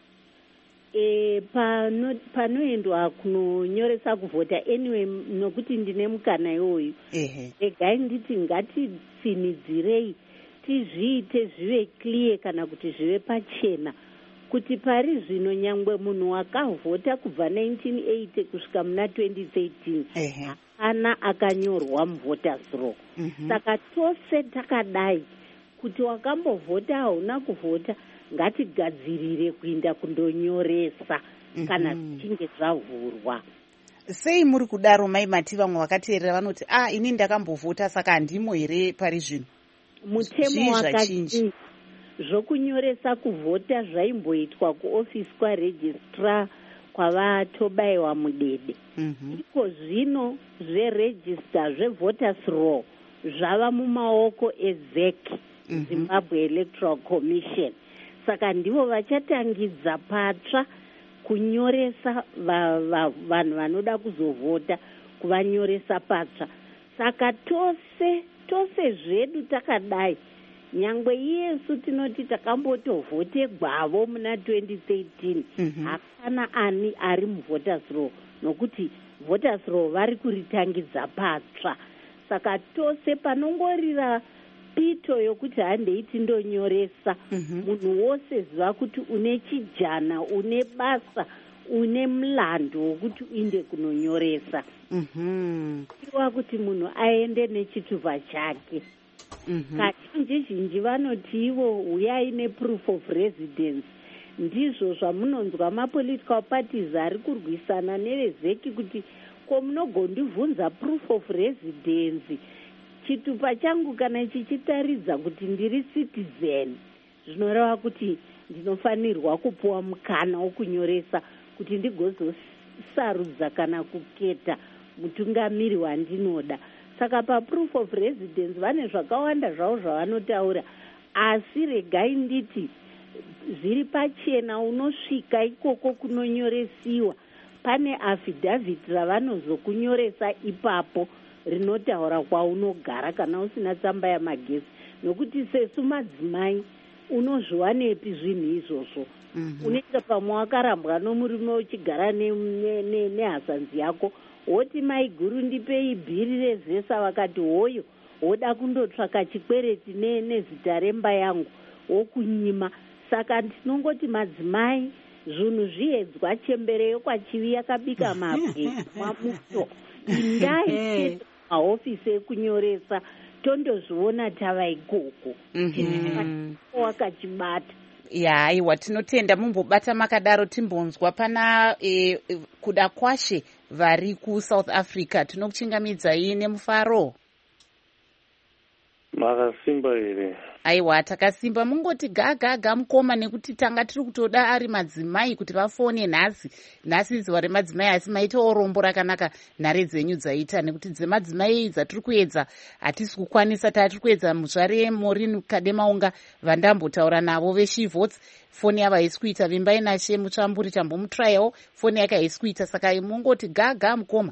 E, pano panoendwa kunonyoresa kuvhota anyway nokuti ndine mukana iwoyu regai nditi ngatitsinidzirei tizviite zvive clear kana kuti zvive pachena kuti pari zvino nyangwe munhu wakavhota kubva nineteen eighty kusvika muna twenty thirteen hapana akanyorwa muvoters roll. Saka tose takadai kuti wakambovhota hauna kuvhota ngatigadzirire kuenda kundonyoresa kana zvichinge zvavhurwa. Sei muri kudaro Maimati? Vamwe vakateerera vanoti ah ini ndakambovhota saka handimo here pari zvino. Mutemo wakati zvokunyoresa kuvhota zvaimboitwa kuofisi kwaregistrar kwavatobayiwa mudede. Iko zvino zveregister zvevoters roll zvava mumaoko ezec Zimbabwe Electoral Commission. Saka ndivo vachatangidza patsva kunyoresa vanhu vanoda kuzovhota kuvanyoresa patsva. Saka tose tose zvedu takadai nyangwe yesu tinoti takambotovhote gwavo muna twenty thirteen hapana ani ari muvoters roll nokuti voters roll vari kuritangidza patsva. Saka tose panongorira pito yokuti handeiti ndonyoresa munhu wose ziva kuti une chijana une basa une mlando wokuti uinde kunonyoresa iwa kuti munhu aende nechitupa chake. Kazhinji zhinji vanoti ivo uyai neproof of residence. Ndizvo zvamunonzwa mapolitical parties ari kurwisana nevezeki kuti ko munogondibvunza proof of residence chitupa changu kana chichitaridza kuti ndiri citizen zvinoreva kuti ndinofanirwa kupuwa mukana wokunyoresa kuti ndigozosarudza kana kuketa mutungamiri wandinoda. Saka paproof of residence vane zvakawanda zvavo zvavanotaura, asi regai nditi zviri pachena. Unosvika ikoko kunonyoresiwa, pane affidavit ravanozokunyoresa ipapo rinotaura kwaunogara kana usina tsamba yamagesi, nokuti sesu madzimai unozviwanepi zvinhu izvozvo? Mm-hmm. Unoita pamwe wakarambwa nomurume uchigara nehasanzi yako, woti mai guru ndipei bhiri rezesa, vakati hoyo woda kundotsvaka chikwereti nezita remba yangu wokunyima. Saka tinongoti madzimai zvinhu zviedzwa, chembereyo kwachivi yakabika mabwe mwamuto. Indai mahofisi ekunyoresa tondozviona tava ikoko wakachibata. Ya, aiwa, tinotenda mumbobata makadaro. Timbonzwa pana e, e, kuda kwashe vari kuSouth Africa. Tinokuchingamidzai nemufaro. Makasimba here? Aiwa, takasimba. Mungoti gagaga mukoma, nekuti tanga tiri kutoda ari madzimai kuti vafone nhasi. Nhasi zuva remadzimai, asi maitawo rombo rakanaka nhare dzenyu dzaita, nekuti dzemadzimai dzatiri kuedza hatisi kukwanisa. Tatiri kuedza muzvare Maureen Kademaunga vandambotaura navo veShevotes, foni yavo haisi kuita. Vimbai nashe mutsvamburi tambomutrayawo, foni yake haisi kuita. Saka mungoti gaga mukoma.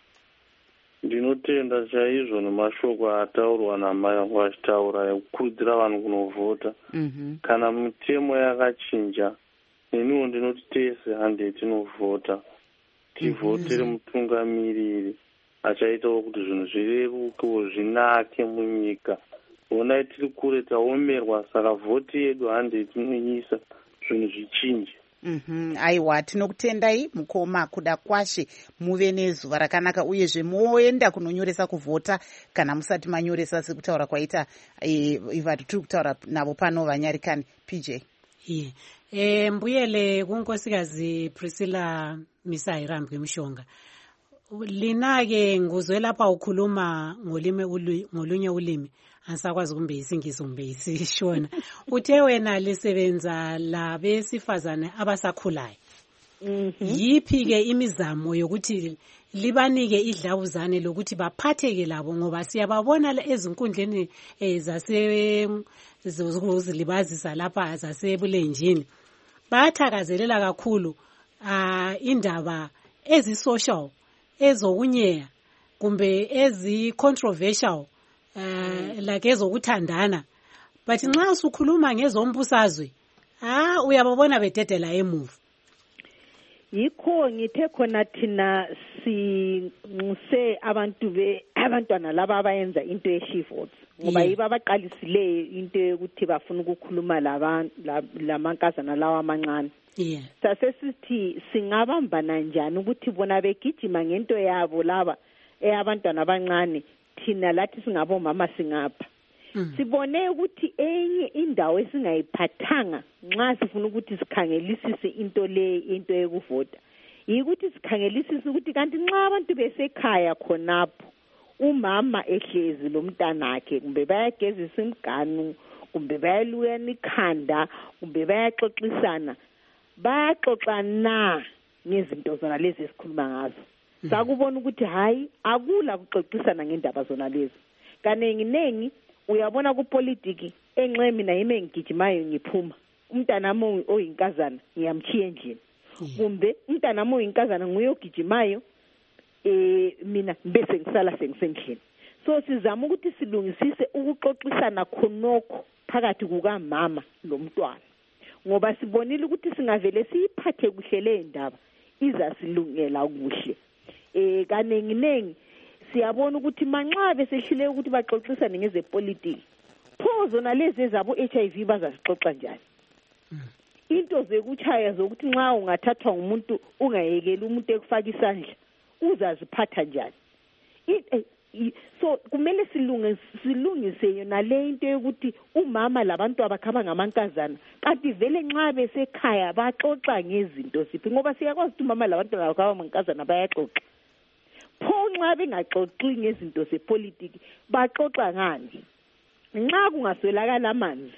Ndinotenda chaizvo nemashoko ataurwa namai vangu vachitaura ekukurudzira vanhu kunovhota. Mm-hmm. Kana mitemo yakachinja, neniwo ndinoti tese hande tinovhota, tivhotere mutungamiriri achaitawo kuti zvinhu zvirerukewo zvinake munyika. Onai tiri kure taomerwa, saka vhoti yedu hande tinoisa zvinhu zvichinje. Mm-hmm. Aiwa, tinokutendai mukoma, kuda kwashe muve nezuva rakanaka, uyezve moenda kunonyoresa kuvhota kana musati manyoresa, sekutaura kwaita e, ivatu tiri kutaura navo pano vanyarikani. P J. Yeah. E, mbuyele kunkosikazi Priscilla Misahirambwe Mushonga. Lina-ke nguzwe lapha ukhuluma ngolimi ngolunye ulimi, ansakwazi kumbe isingisi kumbe isishona. Uthe wena lisebenza labesifazane abasakhulayo. Mm-hmm. Yiphi ke imizamo yokuthi libanike idlawuzane lokuthi baphatheke labo, ngoba siyababona ezinkundleni zase zozilibazisa lapha zasebulenjini, bayathakazelela kakhulu ah indaba ezi-social, ezokunyeya kumbe ezi-controversial, uh, like ezokuthandana. But nxa usukhuluma ngezombusazwe, ah uyababona bededela emuva. Yikho ngithe khona thina sinxuse abantu be abantwana laba abayenza into yeShevotes, ngoba yiba abaqalisileyo into yokuthi bafuna ukukhuluma labantu lamankazana lawa amancane. Yeah. Sasesithi singabambana njani ukuthi bona begijima ngento yabo laba eyabantwana abancane, thina lathi singabomama singapha. Mm. Sibone ukuthi enye indawo esingayiphathanga nxa sifuna ukuthi sikhangelisise into le into yokuvota, yikuthi sikhangelisise ukuthi kanti nxa abantu besekhaya khonapho umama ehlezi lo mntanakhe, kumbe bayagezisa imganu, kumbe bayaluyana ikhanda, kumbe bayaxoxisana, baxoxana ngezinto zona lezi esikhuluma ngazo. Mm. Sakubona ukuthi hayi akula kuxoxisana ngendaba zona lezi. Kanengi nengi uyabona kupolitiki enxe mina yime ngijimayo ngiphuma, umntanami oyinkazana ngiyamchiya endlini. Kumbe umntanami oyinkazana nguye ogijimayo, eh mina bese ngisala sengisendlini. So sizama ukuthi silungisise ukuxoxisana khonokho phakathi kukamama lo mntwana, ngoba sibonile ukuthi singavele siyiphathe kuhle le ndaba iza silungela kuhle. Eh kanengi nengi siyabona ukuthi manxa besehlile ukuthi baxoxisane ngezepolitiki, pho zona lezi ezabo H I V bazasixoxa njani? Mm. Into zekuchaya zokuthi nxa ungathathwa ngumuntu ungayekeli umuntu ekufaka isandla uzaziphatha njani? So kumele silungise silungise yona le into yokuthi umama labantu abakhaba ngamankazana kanti vele nxa besekhaya baxoxa ngezinto ziphi, ngoba siyakwazi ukuthi umama labantu abakhaba ngamankazana bayaxoxa. Pho nxa bengaxoxi ngezinto zepolitiki baxoxa ngani? Nxa kungaswelakala amanzi,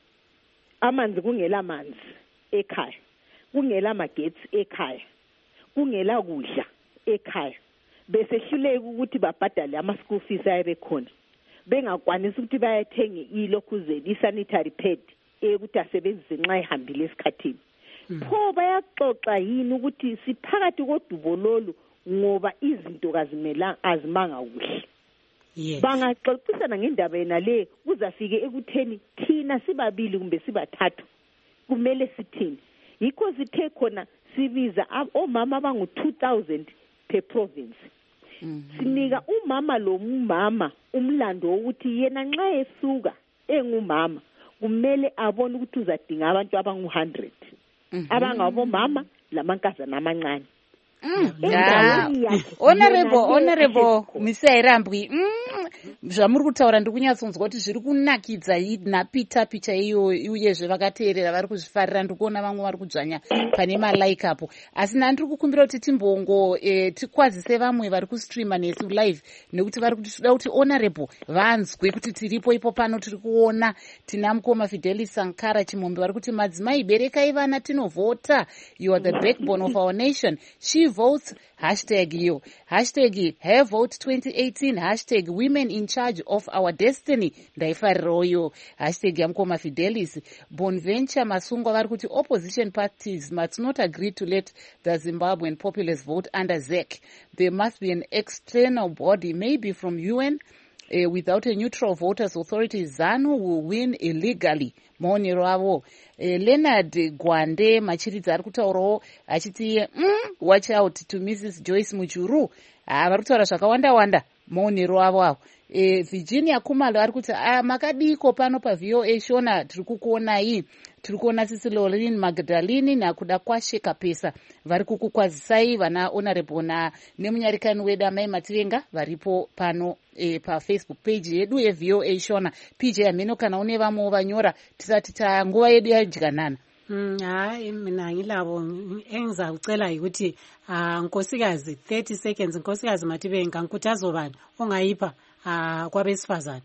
amanzi kungela manzi ekhaya, kungela magetsi ekhaya, kungela kudla ekhaya, besehluleka ukuthi babhadale ama-school fees ayebekhona, bengakwanisi ukuthi bayathenge ilokhuzeli i-sanitary pad ukuthi asebenzise nxa ehambile esikhathini. Pho bayaxoxa yini ukuthi siphakathi kodubo lolu ngoba izinto kazimelanga azimanga kuhle? Yes. Bangaxoxisana ngendaba yena le kuzafike ekutheni thina sibabili kumbe sibathathu kumele sithini. Yikho sithe khona sibiza omama abangu two thousand per province. Mm-hmm. Sinika umama lo umama umlando wokuthi yena nxa esuka engumama kumele abone ukuthi uzadinga abantu abangu one hundred. Mm-hmm. Abangabo mama lamankazana amancane. Mm. Yeah. Honorable, honorable Misairambwi, zvamuri kutaura ndikunyatsokunzwa kuti zviri kunakidza napita picha iyo uyezve vakateerera vari kuzvifarira. Ndikuona vamwe vari kudzvanya pane malike apo, asi nani tiri kukumbira kuti timbongo e, tikwazise vamwe vari kustreama nesu live, nekuti vari kutida kuti honorable vanzwe kuti tiripo ipo pano tiri kuona. Tina mukoma Fidelis Sankara Chimombe vari kuti madzimai berekai vana tinovhota, you are the backbone of our nation. She votes, hashtag you, hashtag her vote twenty eighteen, hashtag women in charge of our destiny, ndaifarroyo, hashtag yamkoma Fidelis. Bonventure Masungwa vari kuti opposition parties must not agree to let the Zimbabwean populace vote under Z E C. There must be an external body, maybe from U N. Uh, without a neutral voters authority, ZANU will win illegally. Maonero avo. Uh, Leonard Gwande machiridza ari kutaurawo achiti mm, watch out to Missus Joyce Muchuru. Ah, vari kutaura zvakawanda wanda maonero avo avo. E, Virginia Kumalo ari kuti ah, makadiko pano pa V O A Shona tiri kukuonai, tiri kuona sisi Lorraine Magdalene nakuda kwasheka pesa vari kukukwazisai vana honorable na nemunyarikani wedu amai Mativenga varipo pano e, pa Facebook page yedu ye V O A Shona. P J Ameno kana une vamwe vanyora tisati ta nguva yedu yadyanana. Mm, hayi mina ngilabo engizakucela ukuthi ah nkosikazi thirty seconds nkosikazi Mativenga nkuthazo bani ongayipha ah kwabesifazana.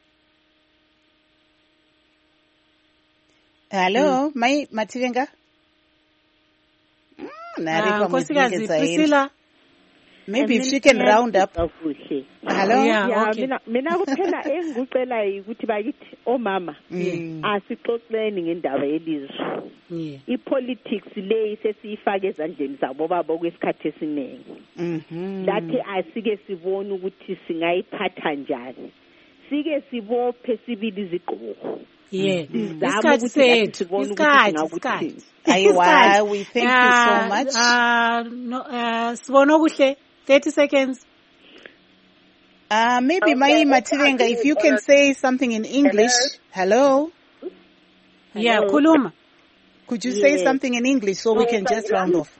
Hello, mm. Mai Mativenga? Mm, naripa nkosikazi Priscilla. Maybe if she can round up. Hello? Yeah, yeah, okay. Mina mina kuphela engikucela ukuthi bakithi omama asixoxeni ngendaba yelizwe. Yeah. I-politics le sesiyifake ezandleni zabo baba kwesikhathi esiningi. Mhm. Lathi asike sibone ukuthi singayiphatha njani. Sike sibophe sibili iziqoko. Yeah. Isikhathi sethu, isikhathi, isikhathi. Ayiwa, we thank you so much. Ah, no, uh, sibona okuhle. thirty seconds. Uh, maybe Mai Mativenga, if you can say something in English. Hello? Hello? Yeah, Kuluma. Could you say yeah. something in English so we can just round off?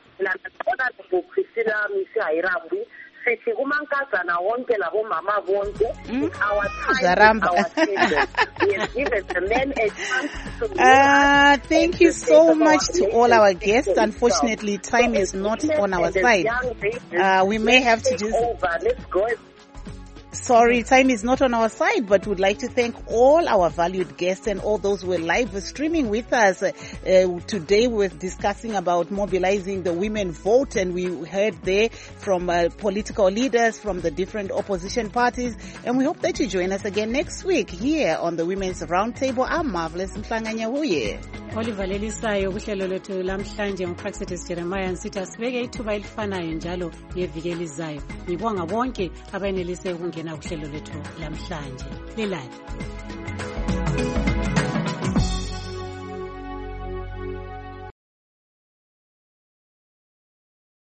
Uh, thank you so much to all our guests. Unfortunately, time is not on our side. Uh, we may have to just... Sorry, time is not on our side, but we'd like to thank all our valued guests and all those who are live streaming with us. Uh, today we're discussing about mobilizing the women vote, and we heard there from uh, political leaders from the different opposition parties, and we hope that you join us again next week here on the Women's Roundtable. I'm Marvelous Mhlanganya Huye. Oliver lelisayo kuhlelo lethu lamhlanje nguPraxitis Jeremiah nsitha sibeke ithuba elifanayo njalo ngeviki elizayo. Ngibonga bonke abenelise ukungena kuhlelo lethu lamhlanje. Lelani.